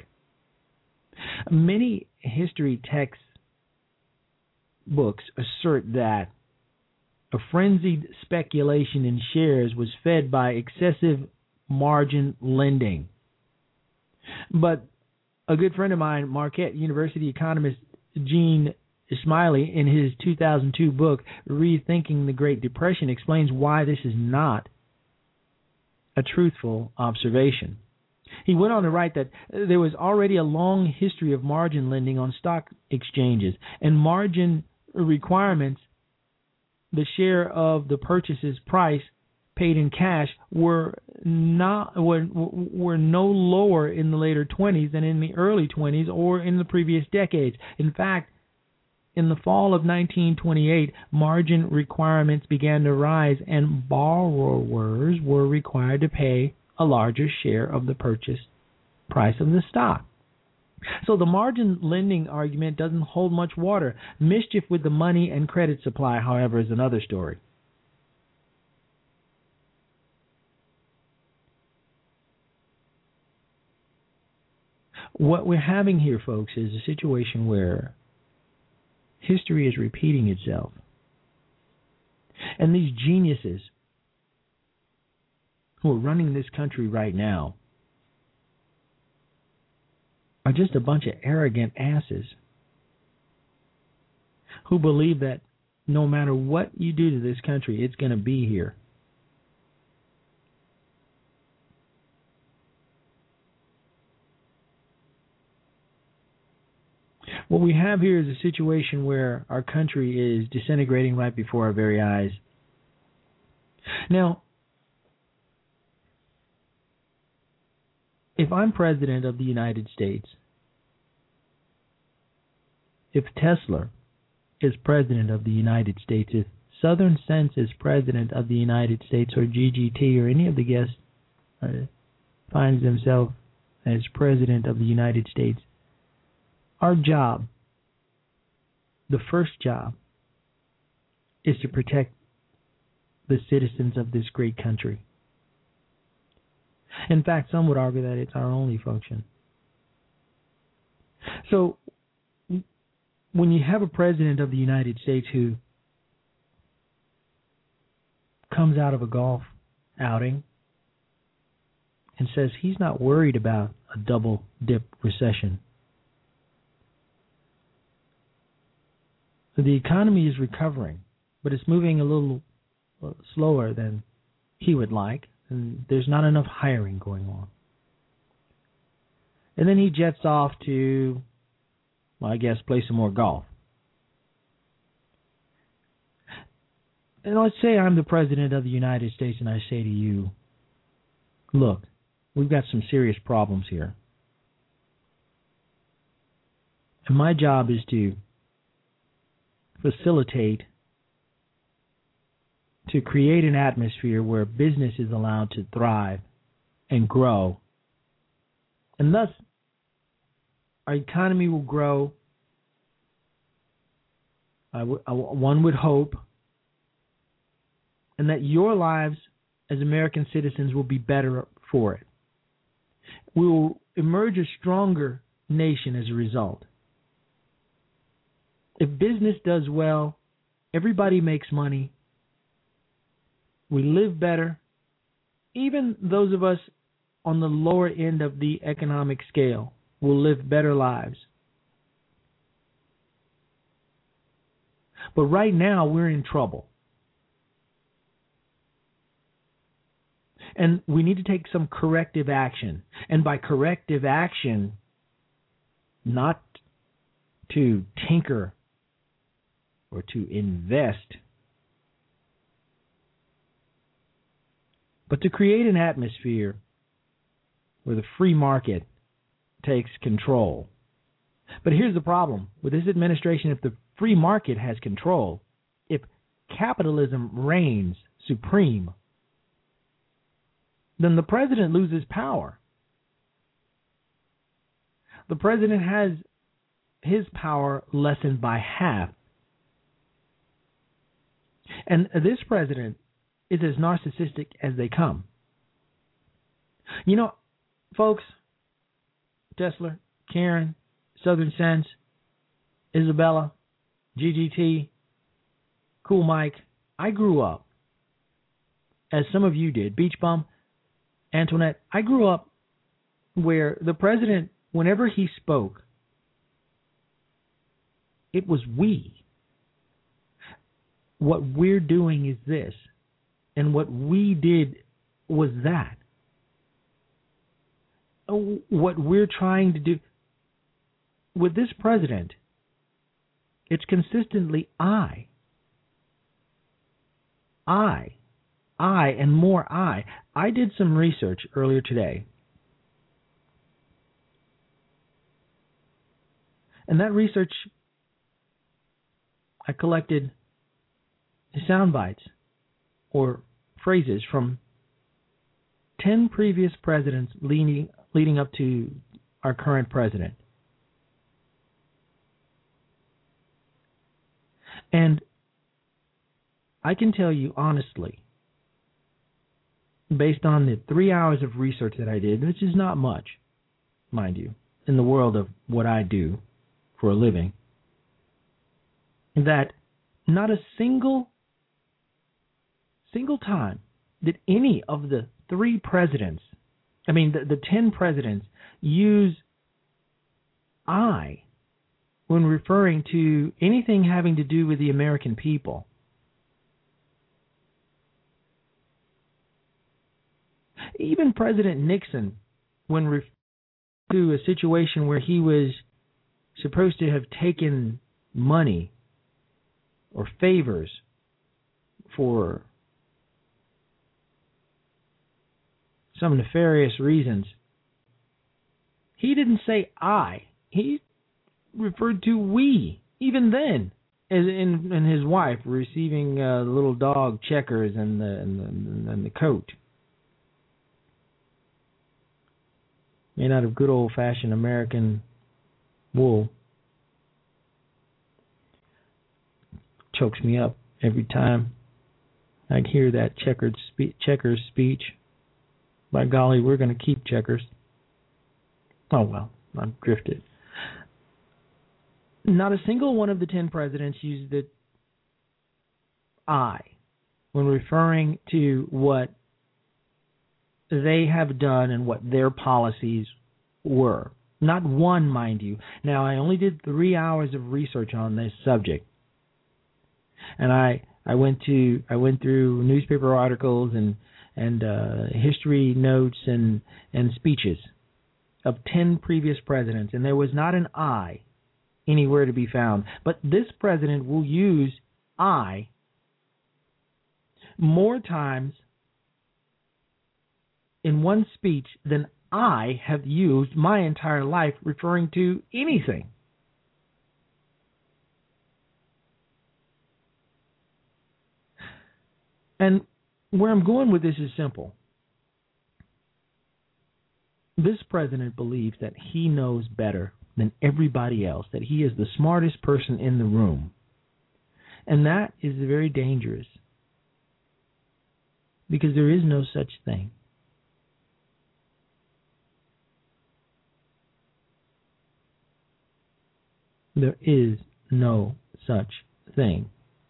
Many history text books assert that a frenzied speculation in shares was fed by excessive margin lending. But a good friend of mine, Marquette University economist Gene Smiley, in his two thousand two book, Rethinking the Great Depression, explains why this is not a truthful observation. He went on to write that there was already a long history of margin lending on stock exchanges, and margin requirements, the share of the purchase's price paid in cash, were not were, were no lower in the later twenties than in the early twenties or in the previous decades. In fact, in the fall of nineteen twenty-eight, margin requirements began to rise, and borrowers were required to pay a larger share of the purchase price of the stock. So the margin lending argument doesn't hold much water. Mischief with the money and credit supply, however, is another story. What we're having here, folks, is a situation where history is repeating itself. And these geniuses who are running this country right now are just a bunch of arrogant asses who believe that no matter what you do to this country, it's going to be here. What we have here is a situation where our country is disintegrating right before our very eyes. Now, if I'm president of the United States, if Tesla is president of the United States, if Southern Sense is president of the United States, or G G T or any of the guests uh, finds themselves as president of the United States, our job, the first job, is to protect the citizens of this great country. In fact, some would argue that it's our only function. So, when you have a president of the United States who comes out of a golf outing and says he's not worried about a double-dip recession, the economy is recovering, but it's moving a little slower than he would like, and there's not enough hiring going on. And then he jets off to, well, I guess, play some more golf. And let's say I'm the president of the United States and I say to you, look, we've got some serious problems here. And my job is to facilitate, to create an atmosphere where business is allowed to thrive and grow. And thus, our economy will grow. I w- I, one would hope. And that your lives as American citizens will be better for it. We will emerge a stronger nation as a result. If business does well, everybody makes money. We live better. Even those of us on the lower end of the economic scale will live better lives. But right now, we're in trouble. And we need to take some corrective action. And by corrective action, not to tinker or to invest, but to create an atmosphere where the free market takes control. But here's the problem with this administration: if the free market has control, if capitalism reigns supreme, then the president loses power. The president has his power lessened by half. And this president is as narcissistic as they come. You know, folks, Tesla, Karen, Southern Sense, Isabella, G G T, Cool Mike, I grew up, as some of you did, Beach Bum, Antoinette, I grew up where the president, whenever he spoke, it was we. What we're doing is this, and what we did was that. What we're trying to do with this president, it's consistently I. I. I and more I. I did some research earlier today. And that research, I collected sound bites or phrases from ten previous presidents leading, leading up to our current president. And I can tell you honestly, based on the three hours of research that I did, which is not much, mind you, in the world of what I do for a living, that not a single, single time did any of the three presidents, I mean the, the ten presidents, use I when referring to anything having to do with the American people. Even President Nixon, when referring to a situation where he was supposed to have taken money or favors for some nefarious reasons, he didn't say I. He referred to we. Even then, as in, and his wife receiving uh, the little dog Checkers and the and the, and the coat. Made out of good old-fashioned American wool. Chokes me up every time I hear that checkered spe- Checkers speech. By golly, we're going to keep Checkers. Oh, well, I've drifted. Not a single one of the ten presidents used the I when referring to what they have done and what their policies were. Not one, mind you. Now, I only did three hours of research on this subject, and I I went to I went through newspaper articles and and uh, history notes and and speeches of ten previous presidents, and there was not an I anywhere to be found. But this president will use I more times in one speech than I have used my entire life referring to anything. And where I'm going with this is simple. This president believes that he knows better than everybody else, that he is the smartest person in the room. And that is very dangerous, because there is no such thing. There is no such thing.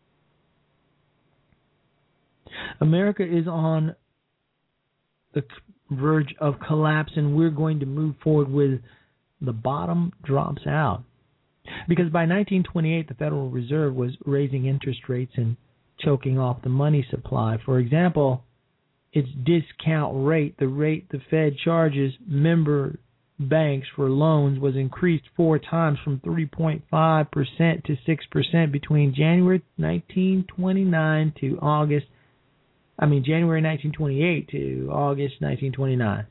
America is on the verge of collapse, and we're going to move forward with the bottom drops out. Because by nineteen twenty-eight, the Federal Reserve was raising interest rates and choking off the money supply. For example, its discount rate, the rate the Fed charges member banks for loans, was increased four times from three point five percent to six percent between January nineteen twenty-nine to August, I mean January nineteen twenty-eight to August nineteen twenty-nine.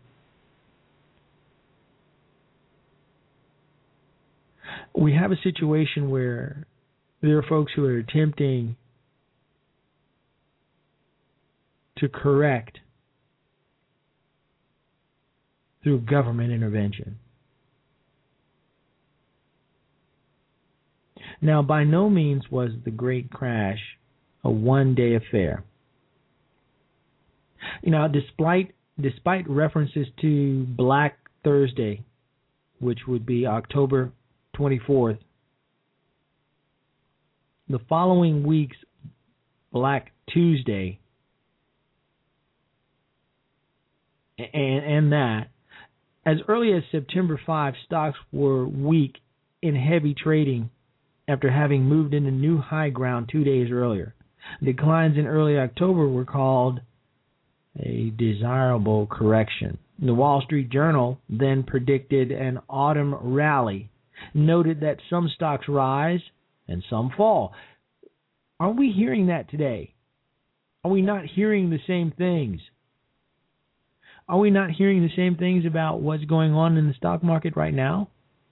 We have a situation where there are folks who are attempting to correct through government intervention. Now, by no means was the Great Crash a one-day affair. You know, despite despite references to Black Thursday, which would be October twenty-fourth, the following week's Black Tuesday, and, and that, as early as September fifth, stocks were weak in heavy trading after having moved into new high ground two days earlier. Declines in early October were called a desirable correction. The Wall Street Journal then predicted an autumn rally, noted that some stocks rise and some fall. Are we hearing that today? Are we not hearing the same things? Are we not hearing the same things about what's going on in the stock market right now?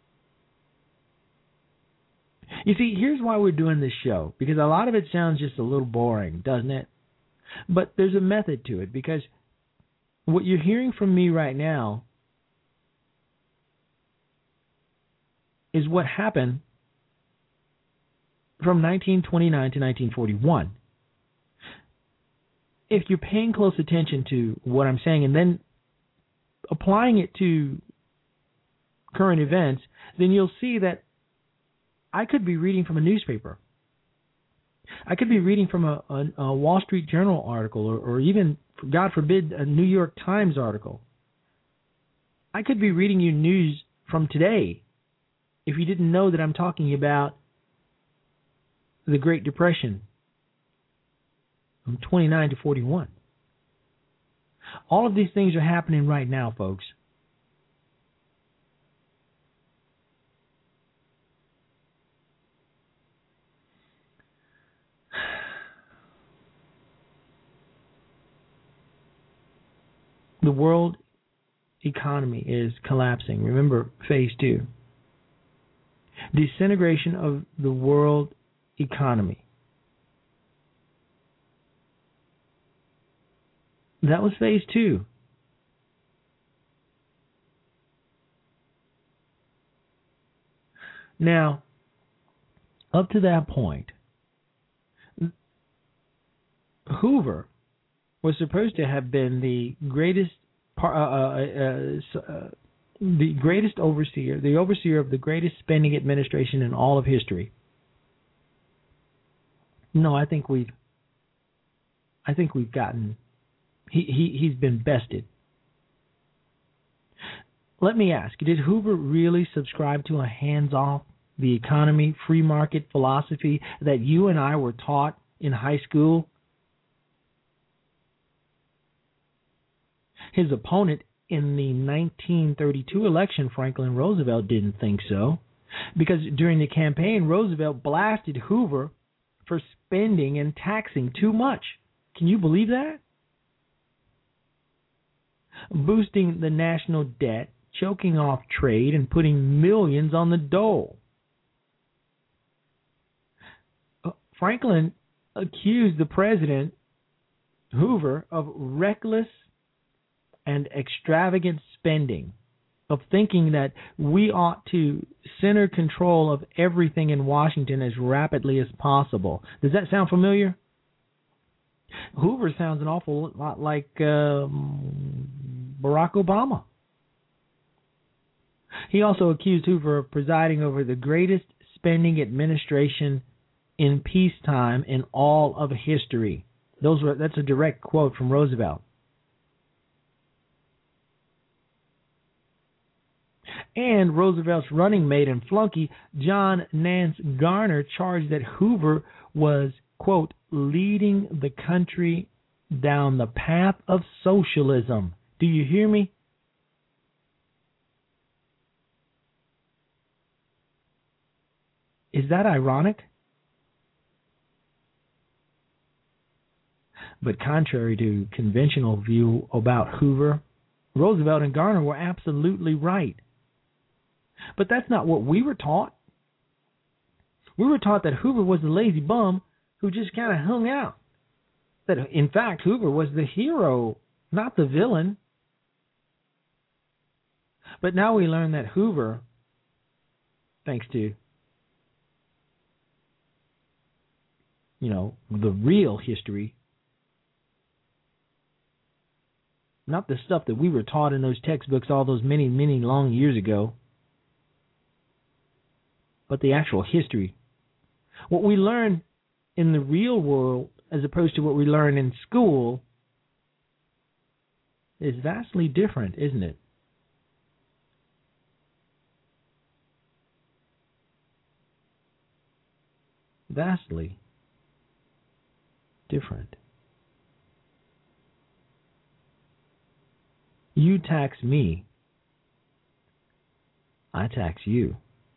You see, here's why we're doing this show, because a lot of it sounds just a little boring, doesn't it? But there's a method to it, because what you're hearing from me right now is what happened from nineteen twenty-nine to nineteen forty-one. If you're paying close attention to what I'm saying and then applying it to current events, then you'll see that I could be reading from a newspaper. I could be reading from a, a, a Wall Street Journal article, or, or even, God forbid, a New York Times article. I could be reading you news from today if you didn't know that I'm talking about the Great Depression from twenty-nine to forty-one. All of these things are happening right now, folks. The world economy is collapsing. Remember, phase two. Disintegration of the world economy. That was phase two. Now, up to that point, Hoover was supposed to have been the greatest, uh, uh, uh, the greatest overseer, the overseer of the greatest spending administration in all of history. No, I think we've, I think we've gotten, he he he's been bested. Let me ask, did Hoover really subscribe to a hands-off the economy, free market philosophy that you and I were taught in high school? His opponent in the nineteen thirty-two election, Franklin Roosevelt, didn't think so, because during the campaign, Roosevelt blasted Hoover for spending and taxing too much. Can you believe that? boosting the national debt, choking off trade, and putting millions on the dole. Franklin accused the president, Hoover, of reckless and extravagant spending, of thinking that we ought to center control of everything in Washington as rapidly as possible. Does that sound familiar? Hoover sounds an awful lot like um, Barack Obama. He also accused Hoover of presiding over the greatest spending administration in peacetime in all of history. Those were that's a direct quote from Roosevelt. And Roosevelt's running mate and flunky, John Nance Garner, charged that Hoover was, quote, leading the country down the path of socialism. Do you hear me? Is that ironic? But contrary to conventional view about Hoover, Roosevelt and Garner were absolutely right. But that's not what we were taught. We were taught that Hoover was the lazy bum who just kind of hung out. That, in fact, Hoover was the hero, not the villain. But now we learn that Hoover, thanks to, you know, the real history, not the stuff that we were taught in those textbooks all those many, many long years ago, but the actual history. What we learn in the real world, as opposed to what we learn in school, is vastly different, isn't it? Vastly different. You tax me, I tax you.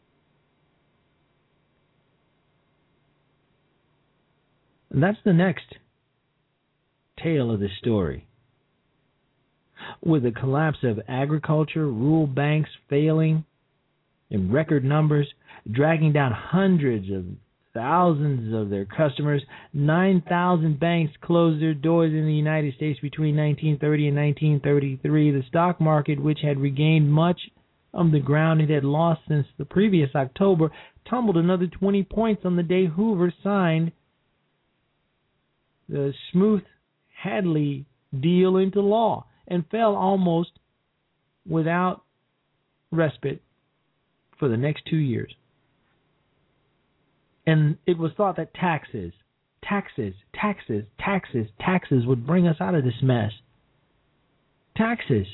And that's the next tale of this story. With the collapse of agriculture, rural banks failing in record numbers, dragging down hundreds of thousands of their customers, nine thousand banks closed their doors in the United States between nineteen thirty and nineteen thirty-three. The stock market, which had regained much of the ground it had lost since the previous October, tumbled another twenty points on the day Hoover signed the Smoot-Hadley deal into law and fell almost without respite for the next two years. And it was thought that taxes, taxes, taxes, taxes, taxes would bring us out of this mess. Taxes.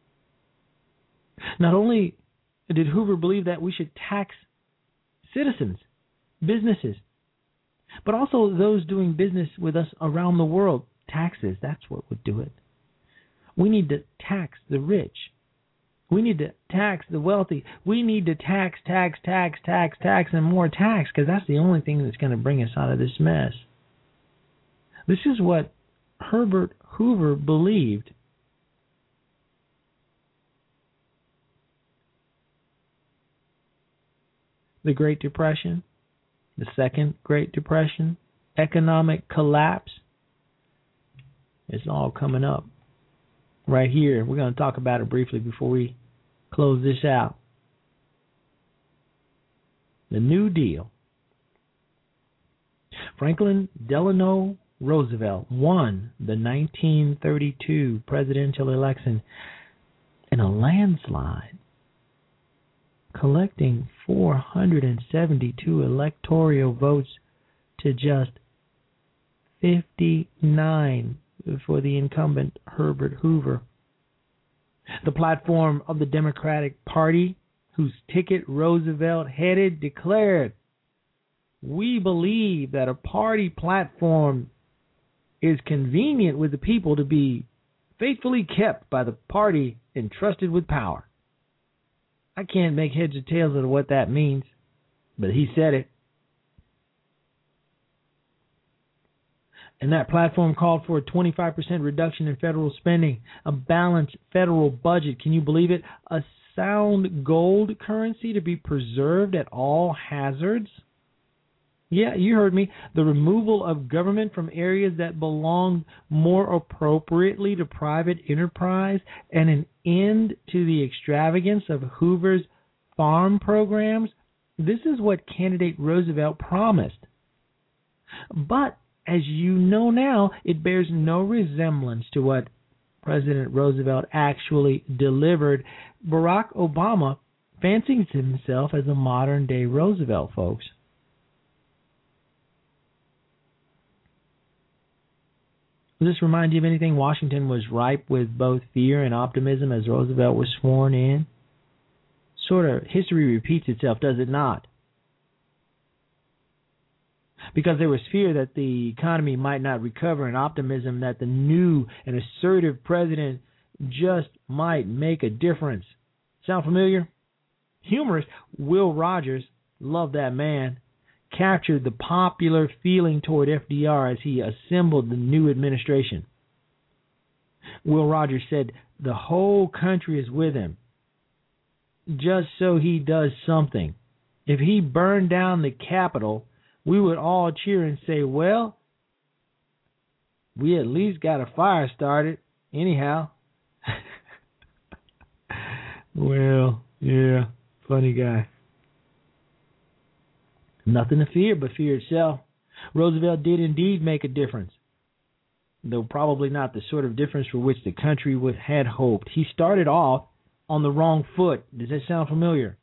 Not only did Hoover believe that we should tax citizens, businesses, but also those doing business with us around the world. Taxes, that's what would do it. We need to tax the rich. We need to tax the wealthy. We need to tax, tax, tax, tax, tax, and more tax, because that's the only thing that's going to bring us out of this mess. This is what Herbert Hoover believed. The Great Depression, the Second Great Depression, economic collapse, it's all coming up right here. We're going to talk about it briefly before we close this out. The New Deal. Franklin Delano Roosevelt won the nineteen thirty-two presidential election in a landslide, collecting four hundred seventy-two electoral votes to just fifty-nine for the incumbent Herbert Hoover. The platform of the Democratic Party, whose ticket Roosevelt headed, declared, "We believe that a party platform is convenient with the people to be faithfully kept by the party entrusted with power." I can't make heads or tails of what that means, but he said it. And that platform called for a twenty-five percent reduction in federal spending, a balanced federal budget. Can you believe it? A sound gold currency to be preserved at all hazards. Yeah, you heard me. The removal of government from areas that belong more appropriately to private enterprise, and an end to the extravagance of Hoover's farm programs. This is what candidate Roosevelt promised. But, as you know now, it bears no resemblance to what President Roosevelt actually delivered. Barack Obama fancies himself as a modern-day Roosevelt, folks. Does this remind you of anything? Washington was ripe with both fear and optimism as Roosevelt was sworn in. Sort of history repeats itself, does it not? Because there was fear that the economy might not recover, and optimism that the new and assertive president just might make a difference. Sound familiar? Humorist Will Rogers, love that man, captured the popular feeling toward F D R as he assembled the new administration. Will Rogers said, "The whole country is with him, just so he does something. If he burned down the Capitol, we would all cheer and say, well, we at least got a fire started, anyhow." Well, yeah, funny guy. Nothing to fear but fear itself. Roosevelt did indeed make a difference, though probably not the sort of difference for which the country would, had hoped. He started off on the wrong foot. Does that sound familiar?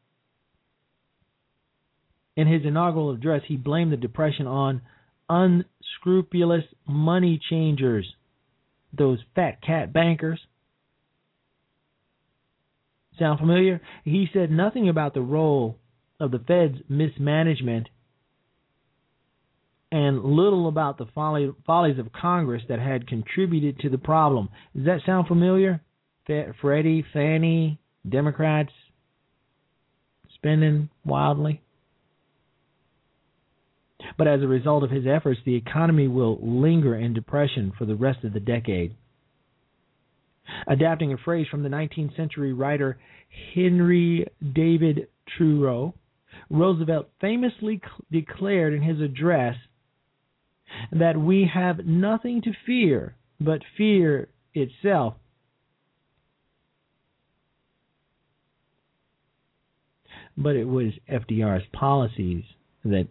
In his inaugural address, he blamed the Depression on unscrupulous money changers, those fat cat bankers. Sound familiar? He said nothing about the role of the Fed's mismanagement and little about the folly, follies of Congress that had contributed to the problem. Does that sound familiar? F- Freddie, Fannie, Democrats spending wildly. But as a result of his efforts, the economy will linger in depression for the rest of the decade. Adapting a phrase from the nineteenth century writer Henry David Thoreau, Roosevelt famously declared in his address that we have nothing to fear but fear itself. But it was F D R's policies that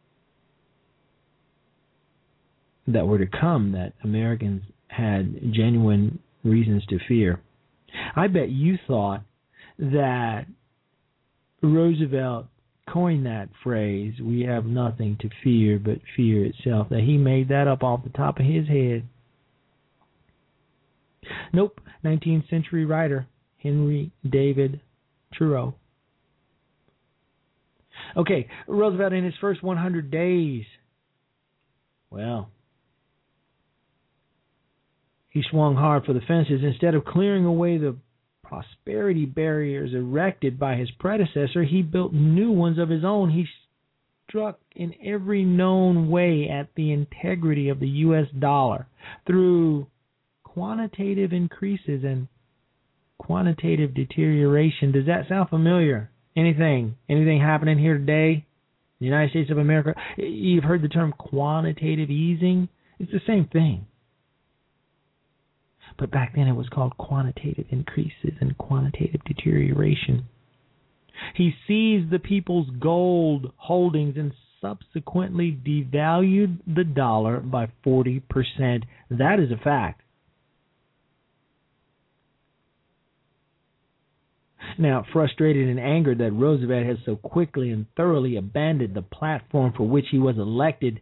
that were to come that Americans had genuine reasons to fear. I bet you thought that Roosevelt coined that phrase, "we have nothing to fear but fear itself," that he made that up off the top of his head. Nope, nineteenth century writer Henry David Thoreau. Okay, Roosevelt in his first one hundred days, well, he swung hard for the fences. Instead of clearing away the prosperity barriers erected by his predecessor, he built new ones of his own. He struck in every known way at the integrity of the U S dollar through quantitative increases and quantitative deterioration. Does that sound familiar? Anything? Anything happening here today in the United States of America? You've heard the term quantitative easing. It's the same thing. But back then it was called quantitative increases and quantitative deterioration. He seized the people's gold holdings and subsequently devalued the dollar by forty percent. That is a fact. Now, frustrated and angered that Roosevelt has so quickly and thoroughly abandoned the platform for which he was elected,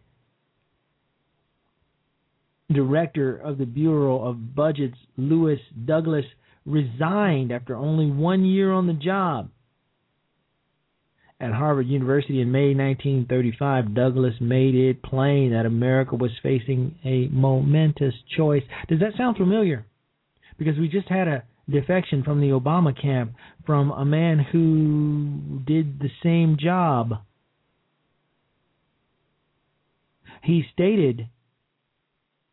Director of the Bureau of Budgets Lewis Douglas resigned after only one year on the job. At Harvard University in May nineteen thirty-five, Douglas made it plain that America was facing a momentous choice. Does that sound familiar? Because we just had a defection from the Obama camp from a man who did the same job. He stated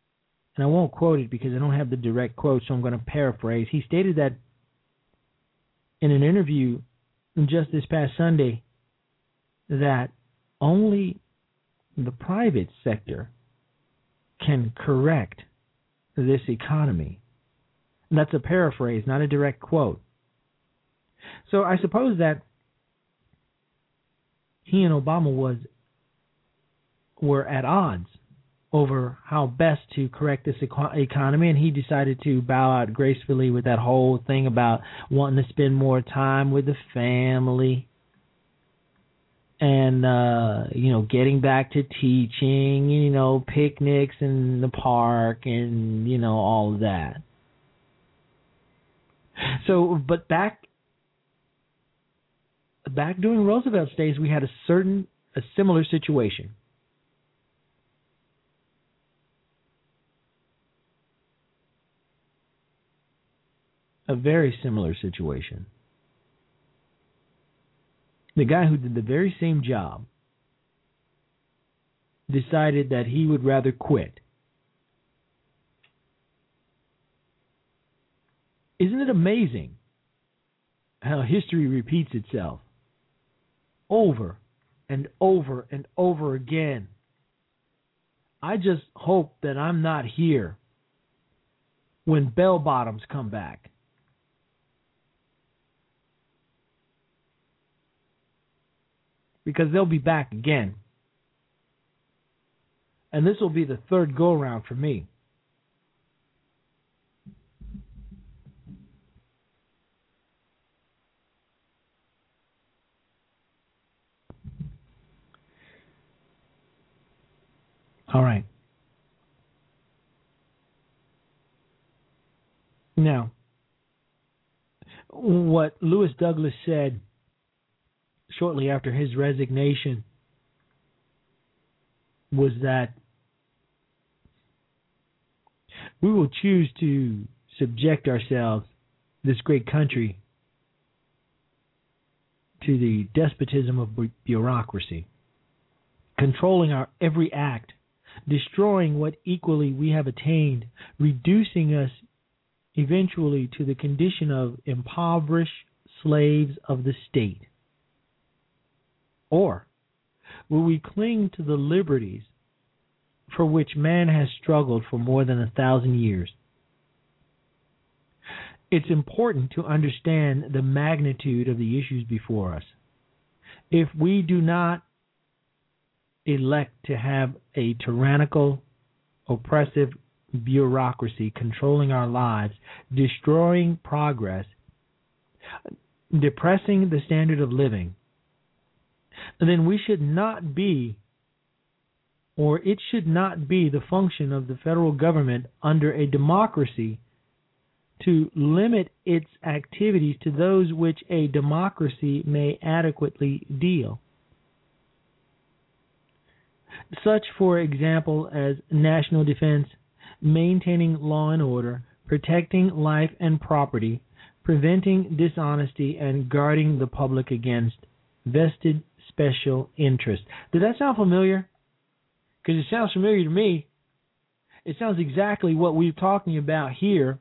and I won't quote it because I don't have the direct quote, so I'm going to paraphrase. He stated that in an interview just this past Sunday that only the private sector can correct this economy. And that's a paraphrase, not a direct quote. So I suppose that he and Obama was were at odds over how best to correct this eco- economy, and he decided to bow out gracefully with that whole thing about wanting to spend more time with the family and, uh, you know, getting back to teaching, you know, picnics in the park and, you know, all of that. So, but back back during Roosevelt's days, we had a certain, a similar situation. A very similar situation. The guy who did the very same job decided that he would rather quit. Isn't it amazing how history repeats itself over and over and over again? I just hope that I'm not here when bell bottoms come back. Because they'll be back again. And this will be the third go-around for me. All right. Now, what Lewis Douglas said shortly after his resignation was that we will choose to subject ourselves, this great country, to the despotism of bureaucracy, controlling our every act, destroying what equally we have attained, reducing us eventually to the condition of impoverished slaves of the state. Or will we cling to the liberties for which man has struggled for more than a thousand years? It's important to understand the magnitude of the issues before us. If we do not elect to have a tyrannical, oppressive bureaucracy controlling our lives, destroying progress, depressing the standard of living, then we should not be, or it should not be the function of the federal government under a democracy to limit its activities to those which a democracy may adequately deal. Such, for example, as national defense, maintaining law and order, protecting life and property, preventing dishonesty, and guarding the public against vested special interest. Did that sound familiar? Because it sounds familiar to me. It sounds exactly what we're talking about here.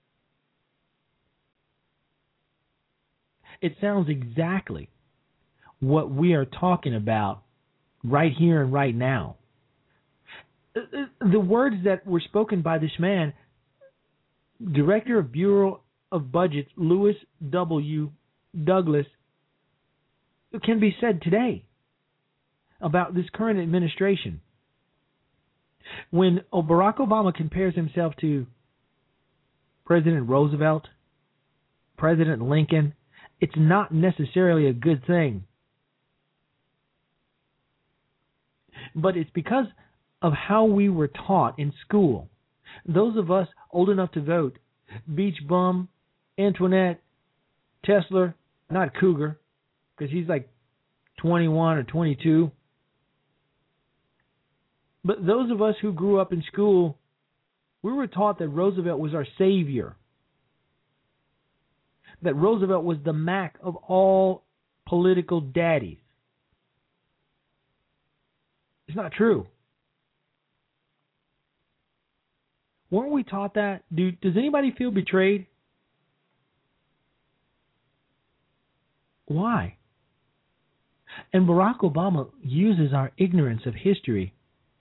It sounds exactly what we are talking about right here and right now. The words that were spoken by this man, Director of Bureau of Budgets, Lewis W. Douglas, can be said today about this current administration. When Barack Obama compares himself to President Roosevelt, President Lincoln, it's not necessarily a good thing. But it's because of how we were taught in school. Those of us old enough to vote, Beach Bum, Antoinette, Tesla, not Cougar, because he's like twenty-one or twenty-two. But those of us who grew up in school, we were taught that Roosevelt was our savior. That Roosevelt was the Mac of all political daddies. It's not true. Weren't we taught that? Do, does anybody feel betrayed? Why? And Barack Obama uses our ignorance of history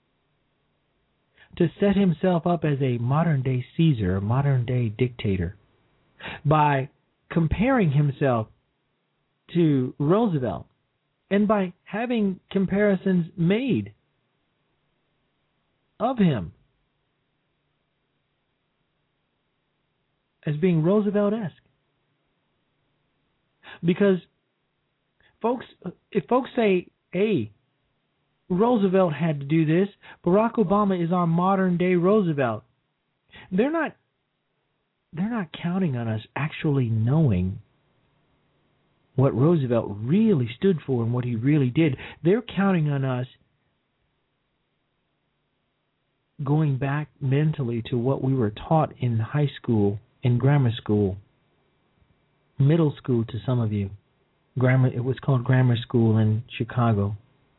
to set himself up as a modern-day Caesar, a modern-day dictator, by comparing himself to Roosevelt and by having comparisons made of him as being Roosevelt-esque. Because folks, if folks say, hey, Roosevelt had to do this, Barack Obama is our modern-day Roosevelt, they're not, they're not counting on us actually knowing what Roosevelt really stood for and what he really did. They're counting on us going back mentally to what we were taught in high school, in grammar school, middle school to some of you. Grammar, it was called grammar school in Chicago.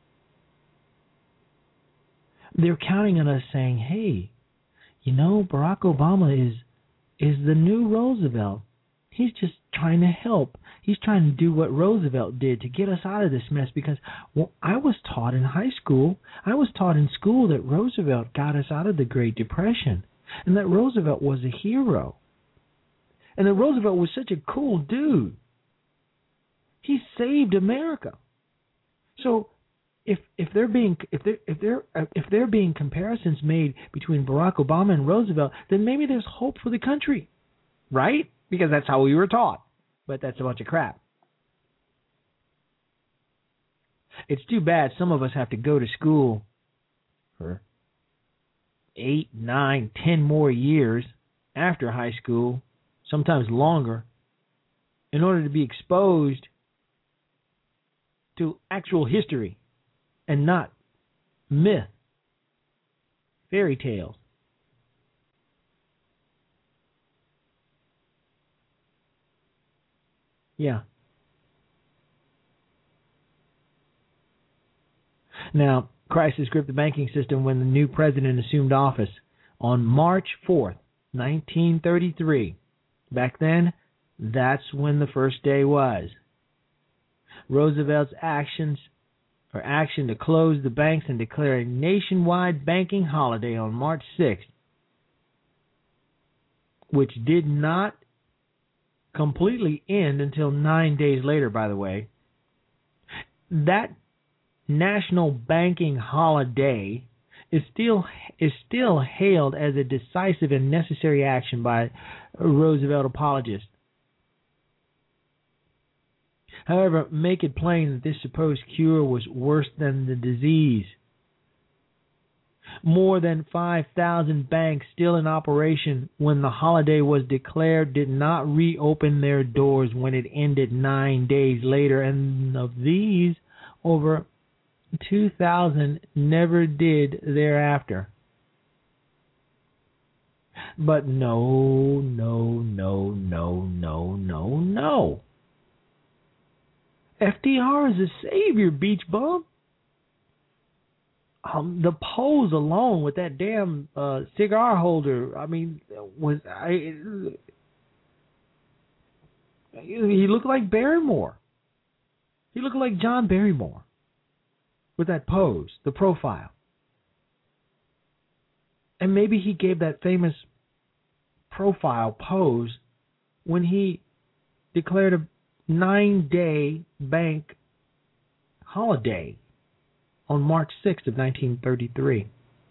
They're counting on us saying, hey, you know, Barack Obama is is the new Roosevelt. He's just trying to help. He's trying to do what Roosevelt did to get us out of this mess, because well, I was taught in high school, I was taught in school that Roosevelt got us out of the Great Depression and that Roosevelt was a hero and that Roosevelt was such a cool dude. He saved America. So if if they're being if there if there if there being comparisons made between Barack Obama and Roosevelt, then maybe there's hope for the country, right? Because that's how we were taught. But that's a bunch of crap. It's too bad some of us have to go to school for eight, nine, ten more years after high school, sometimes longer, in order to be exposed to actual history and not myth, fairy tales. Yeah. Now, crisis gripped the banking system when the new president assumed office on March fourth, nineteen thirty-three. Back then, that's when the first day was. Roosevelt's actions or action to close the banks and declare a nationwide banking holiday on March sixth, which did not completely end until nine days later, by the way. That national banking holiday is still is still hailed as a decisive and necessary action by Roosevelt apologists. However, make it plain that this supposed cure was worse than the disease. More than five thousand banks still in operation when the holiday was declared did not reopen their doors when it ended nine days later, and of these, over two thousand never did thereafter. But no, no, no, no, no, no, no. F D R is a savior, Beach Bum. Um, the pose alone with that damn uh, cigar holder, I mean, was I? He looked like Barrymore. He looked like John Barrymore with that pose, the profile. And maybe he gave that famous profile pose when he declared a nine-day bank holiday on March sixth of nineteen thirty-three.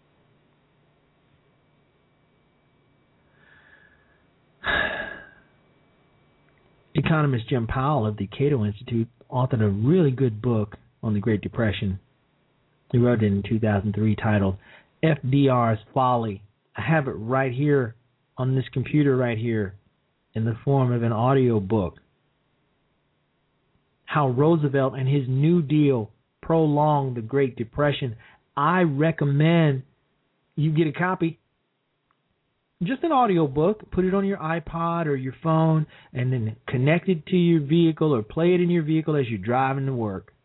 Economist Jim Powell of the Cato Institute authored a really good book on the Great Depression. He wrote it in two thousand three titled F D R's Folly. I have it right here on this computer right here in the form of an audio book. How Roosevelt and his New Deal prolonged the Great Depression. I recommend you get a copy. Just an audio book. Put it on your iPod or your phone and then connect it to your vehicle or play it in your vehicle as you're driving to work.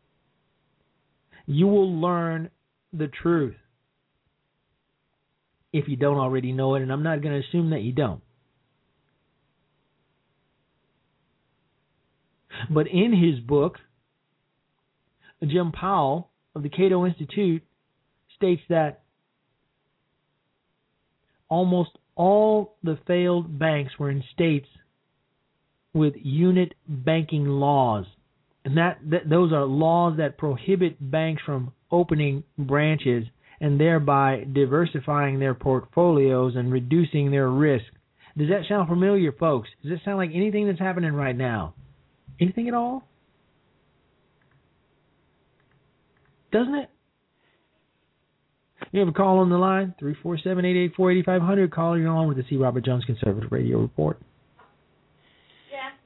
You will learn the truth. if you don't already know it, and I'm not going to assume that you don't. But in his book, Jim Powell of the Cato Institute states that almost all the failed banks were in states with unit banking laws. And that, that those are laws that prohibit banks from opening branches and thereby diversifying their portfolios and reducing their risk. Does that sound familiar, folks? Does it sound like anything that's happening right now? Anything at all? Doesn't it? You have a call on the line, three four seven, eight eight four, eight five zero zero. Caller, you're on with the C. Robert Jones Conservative Radio Report. Yeah.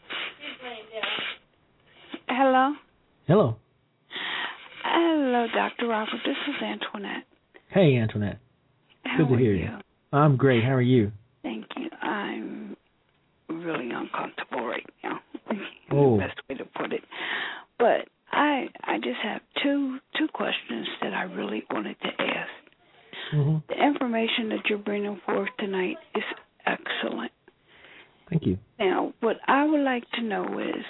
Hello? Hello. Hello, Doctor Robert. This is Antoinette. Hey, Antoinette. How Good to hear you? you. I'm great. How are you? Thank you. I'm really uncomfortable right now. Oh. The best way to put it. But I I just have two two questions that I really wanted to ask. Mm-hmm. The information that you're bringing forth tonight is excellent. Thank you. Now, what I would like to know is,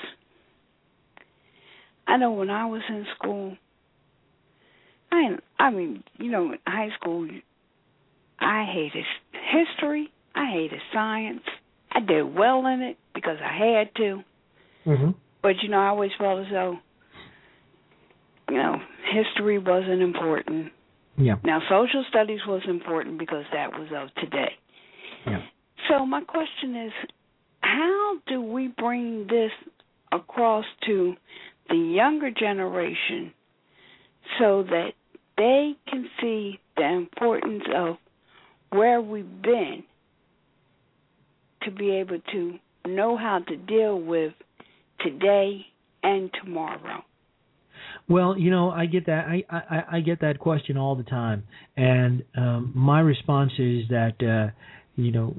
I know when I was in school, I I mean, you know, in high school, I hated history, I hated science. I did well in it because I had to. Mm-hmm. But, you know, I always felt as though, you know, history wasn't important. Yeah. Now, social studies was important because that was of today. Yeah. So my question is, how do we bring this across to the younger generation so that they can see the importance of where we've been to be able to know how to deal with today and tomorrow? Well, you know, I get that. I, I, I get that question all the time, and um, my response is that uh, you know,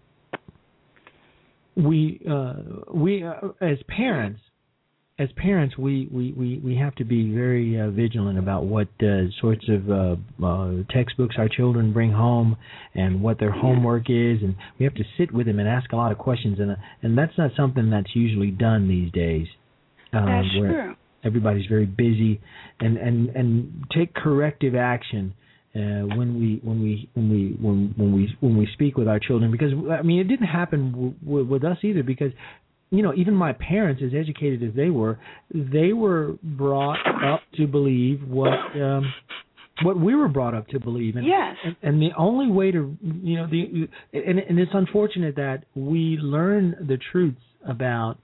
we uh, we uh, as parents, as parents, we, we, we, we have to be very uh, vigilant about what uh, sorts of uh, uh, textbooks our children bring home and what their homework is, and we have to sit with them and ask a lot of questions, and uh, and that's not something that's usually done these days. Um, That's where true. Everybody's very busy, and, and, and take corrective action uh, when we when we when we when, when we when we speak with our children, because I mean it didn't happen w- w- with us either, because you know, even my parents, as educated as they were, they were brought up to believe what um, what we were brought up to believe. And, yes. And, and the only way to, you know, the and, and it's unfortunate that we learn the truths about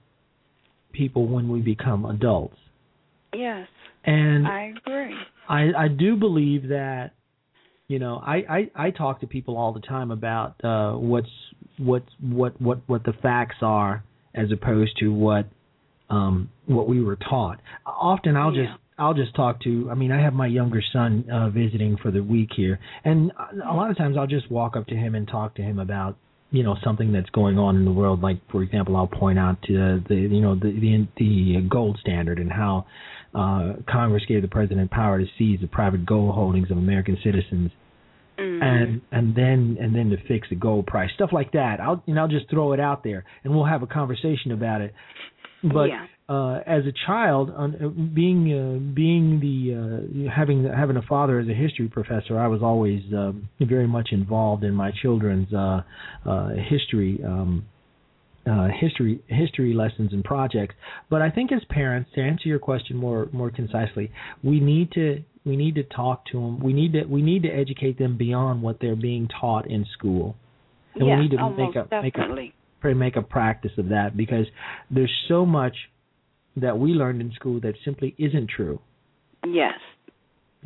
people when we become adults. Yes. And I agree. I, I do believe that, you know, I, I, I talk to people all the time about uh, what's what's what what what the facts are, as opposed to what um, what we were taught. Often I'll yeah. just I'll just talk to. I mean, I have my younger son uh, visiting for the week here, and a lot of times I'll just walk up to him and talk to him about, you know, something that's going on in the world. Like, for example, I'll point out to the you know the the, the gold standard and how uh, Congress gave the president power to seize the private gold holdings of American citizens. Mm-hmm. And and then and then to fix the gold price, stuff like that. I'll you know I'll just throw it out there, and we'll have a conversation about it. But yeah. uh, as a child, um, being uh, being the uh, having having a father as a history professor, I was always um, very much involved in my children's uh, uh, history um, uh, history history lessons and projects. But I think as parents, to answer your question more more concisely, we need to. We need to talk to them. We need to we need to educate them beyond what they're being taught in school, and yes, we need to almost make a definitely. make a make a practice of that, because there's so much that we learned in school that simply isn't true. Yes. Yeah.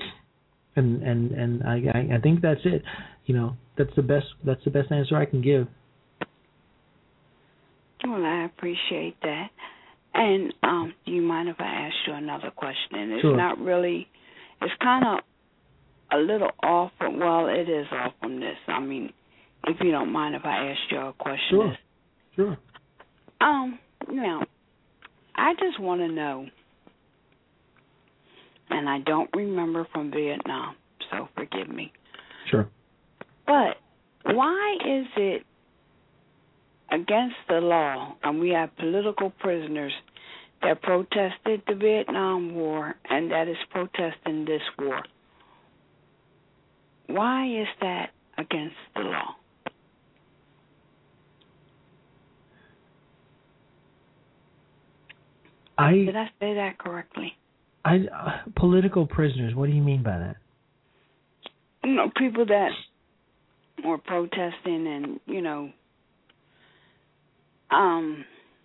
And and and I I think that's it. You know, that's the best that's the best answer I can give. Well, I appreciate that. And um, do you mind if I ask you another question? It's Sure. not really. It's kind of a little off, from, well, it is off from this. I mean, if you don't mind if I ask you a question. Sure, sure. Um, now, I just want to know, and I don't remember from Vietnam, so forgive me. Sure. But why is it against the law, and we have political prisoners that protested the Vietnam War and that is protesting this war? Why is that against the law? I, Did I say that correctly? I uh, political prisoners. What do you mean by that? You know, people that were protesting, and you know, um,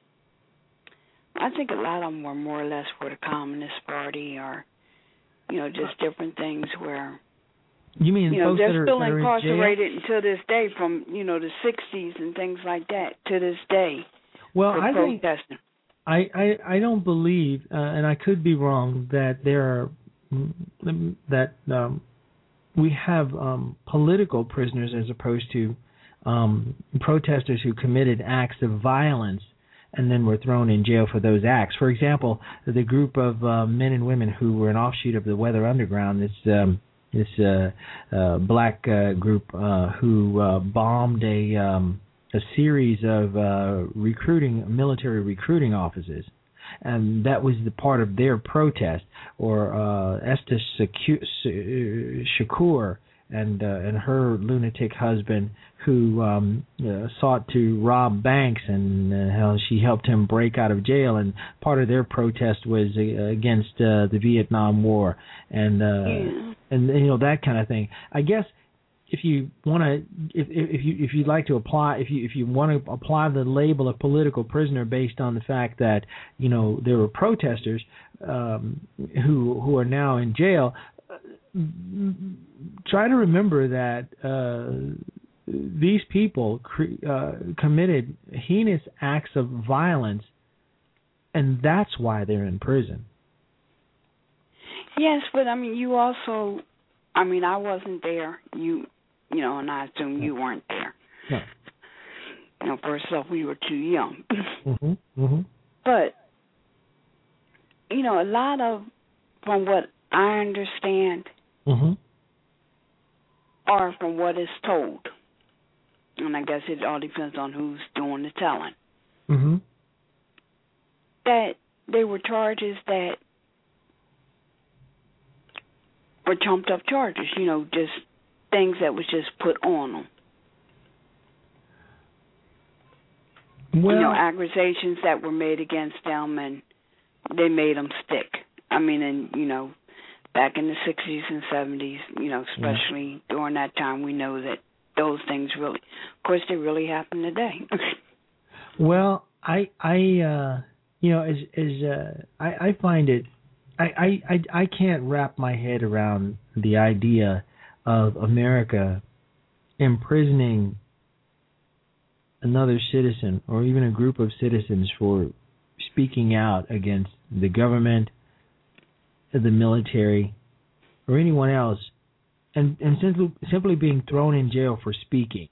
I think a lot of them were more or less for the Communist Party, or you know, just different things where. You mean you know folks they're that are, still that are incarcerated in jail? until this day, from you know the sixties and things like that to this day. Well, for I think protesting. I, I I don't believe, uh, and I could be wrong, that there are mm, that um, we have um, political prisoners as opposed to um, protesters who committed acts of violence and then were thrown in jail for those acts. For example, the group of uh, men and women who were an offshoot of the Weather Underground, this um, this uh, uh, black uh, group uh, who uh, bombed a um, a series of uh, recruiting military recruiting offices, and that was the part of their protest. Or uh, Esther Shakur and uh, and her lunatic husband, who um, uh, sought to rob banks, and uh, how she helped him break out of jail. And part of their protest was uh, against uh, the Vietnam War, and uh, yeah. and you know that kind of thing. I guess if you want to, if if you if you'd like to apply, if you if you want to apply the label of political prisoner based on the fact that you know there were protesters um, who who are now in jail. Try to remember that uh, these people cre- uh, committed heinous acts of violence, and that's why they're in prison. Yes, but I mean, you also, I mean, I wasn't there. You, you know, and I assume you weren't there. No. You know, first off, we were too young. Mm-hmm. Mm-hmm. But you know, a lot of, from what I understand. Mm-hmm. Or from what is told. And I guess it all depends on who's doing the telling. Mm-hmm. That they were charges that were trumped up charges, you know, just things that was just put on them. Well, you know, accusations that were made against them, and they made them stick. I mean, and, you know, back in the sixties and seventies, you know, especially yeah. during that time, we know that those things really, of course, they really happen today. Well, I, I, uh, you know, as, as uh, I, I find it, I, I, I can't wrap my head around the idea of America imprisoning another citizen or even a group of citizens for speaking out against the government, the military, or anyone else, and, and simply, simply being thrown in jail for speaking.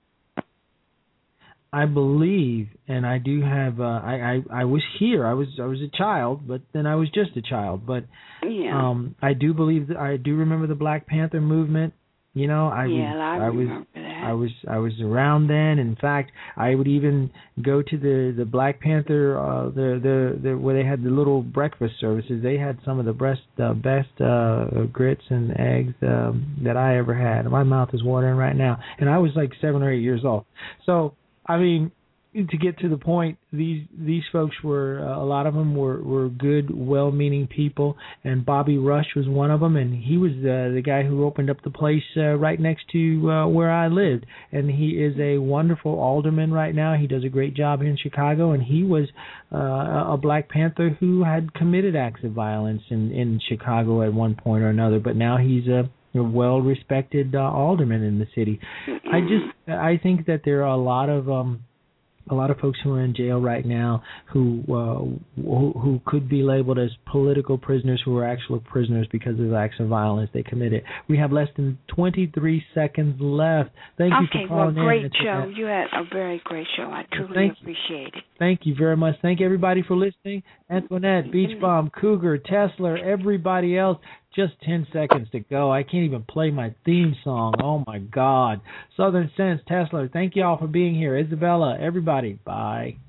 I believe, and I do have. Uh, I, I I was here. I was I was a child, but then I was just a child. But yeah. um, I do believe that I do remember the Black Panther movement. You know, I yeah, was, I, I was that. I was I was around then. In fact, I would even go to the, the Black Panther uh, the, the the where they had the little breakfast services. They had some of the best uh, best uh, grits and eggs um, that I ever had. My mouth is watering right now, and I was like seven or eight years old. So I mean, to get to the point, these these folks were uh, a lot of them were, were good, well-meaning people, and Bobby Rush was one of them, and he was uh, the guy who opened up the place uh, right next to uh, where I lived, and he is a wonderful alderman right now. He does a great job here in Chicago, and he was uh, a Black Panther who had committed acts of violence in, in Chicago at one point or another, but now he's a a well-respected uh, alderman in the city. I just, I think that there are a lot of, um, a lot of folks who are in jail right now who, uh, who, who could be labeled as political prisoners who are actual prisoners because of acts of violence they committed. We have less than twenty-three seconds left. Thank you okay, for calling well, great in. show. You had a very great show. I truly Thank appreciate you. it. Thank you very much. Thank everybody for listening. Antoinette, Beach Bomb, Cougar, Tesla, everybody else. Just ten seconds to go. I can't even play my theme song. Oh, my God. Southern Sense, Tesla, thank you all for being here. Isabella, everybody, bye.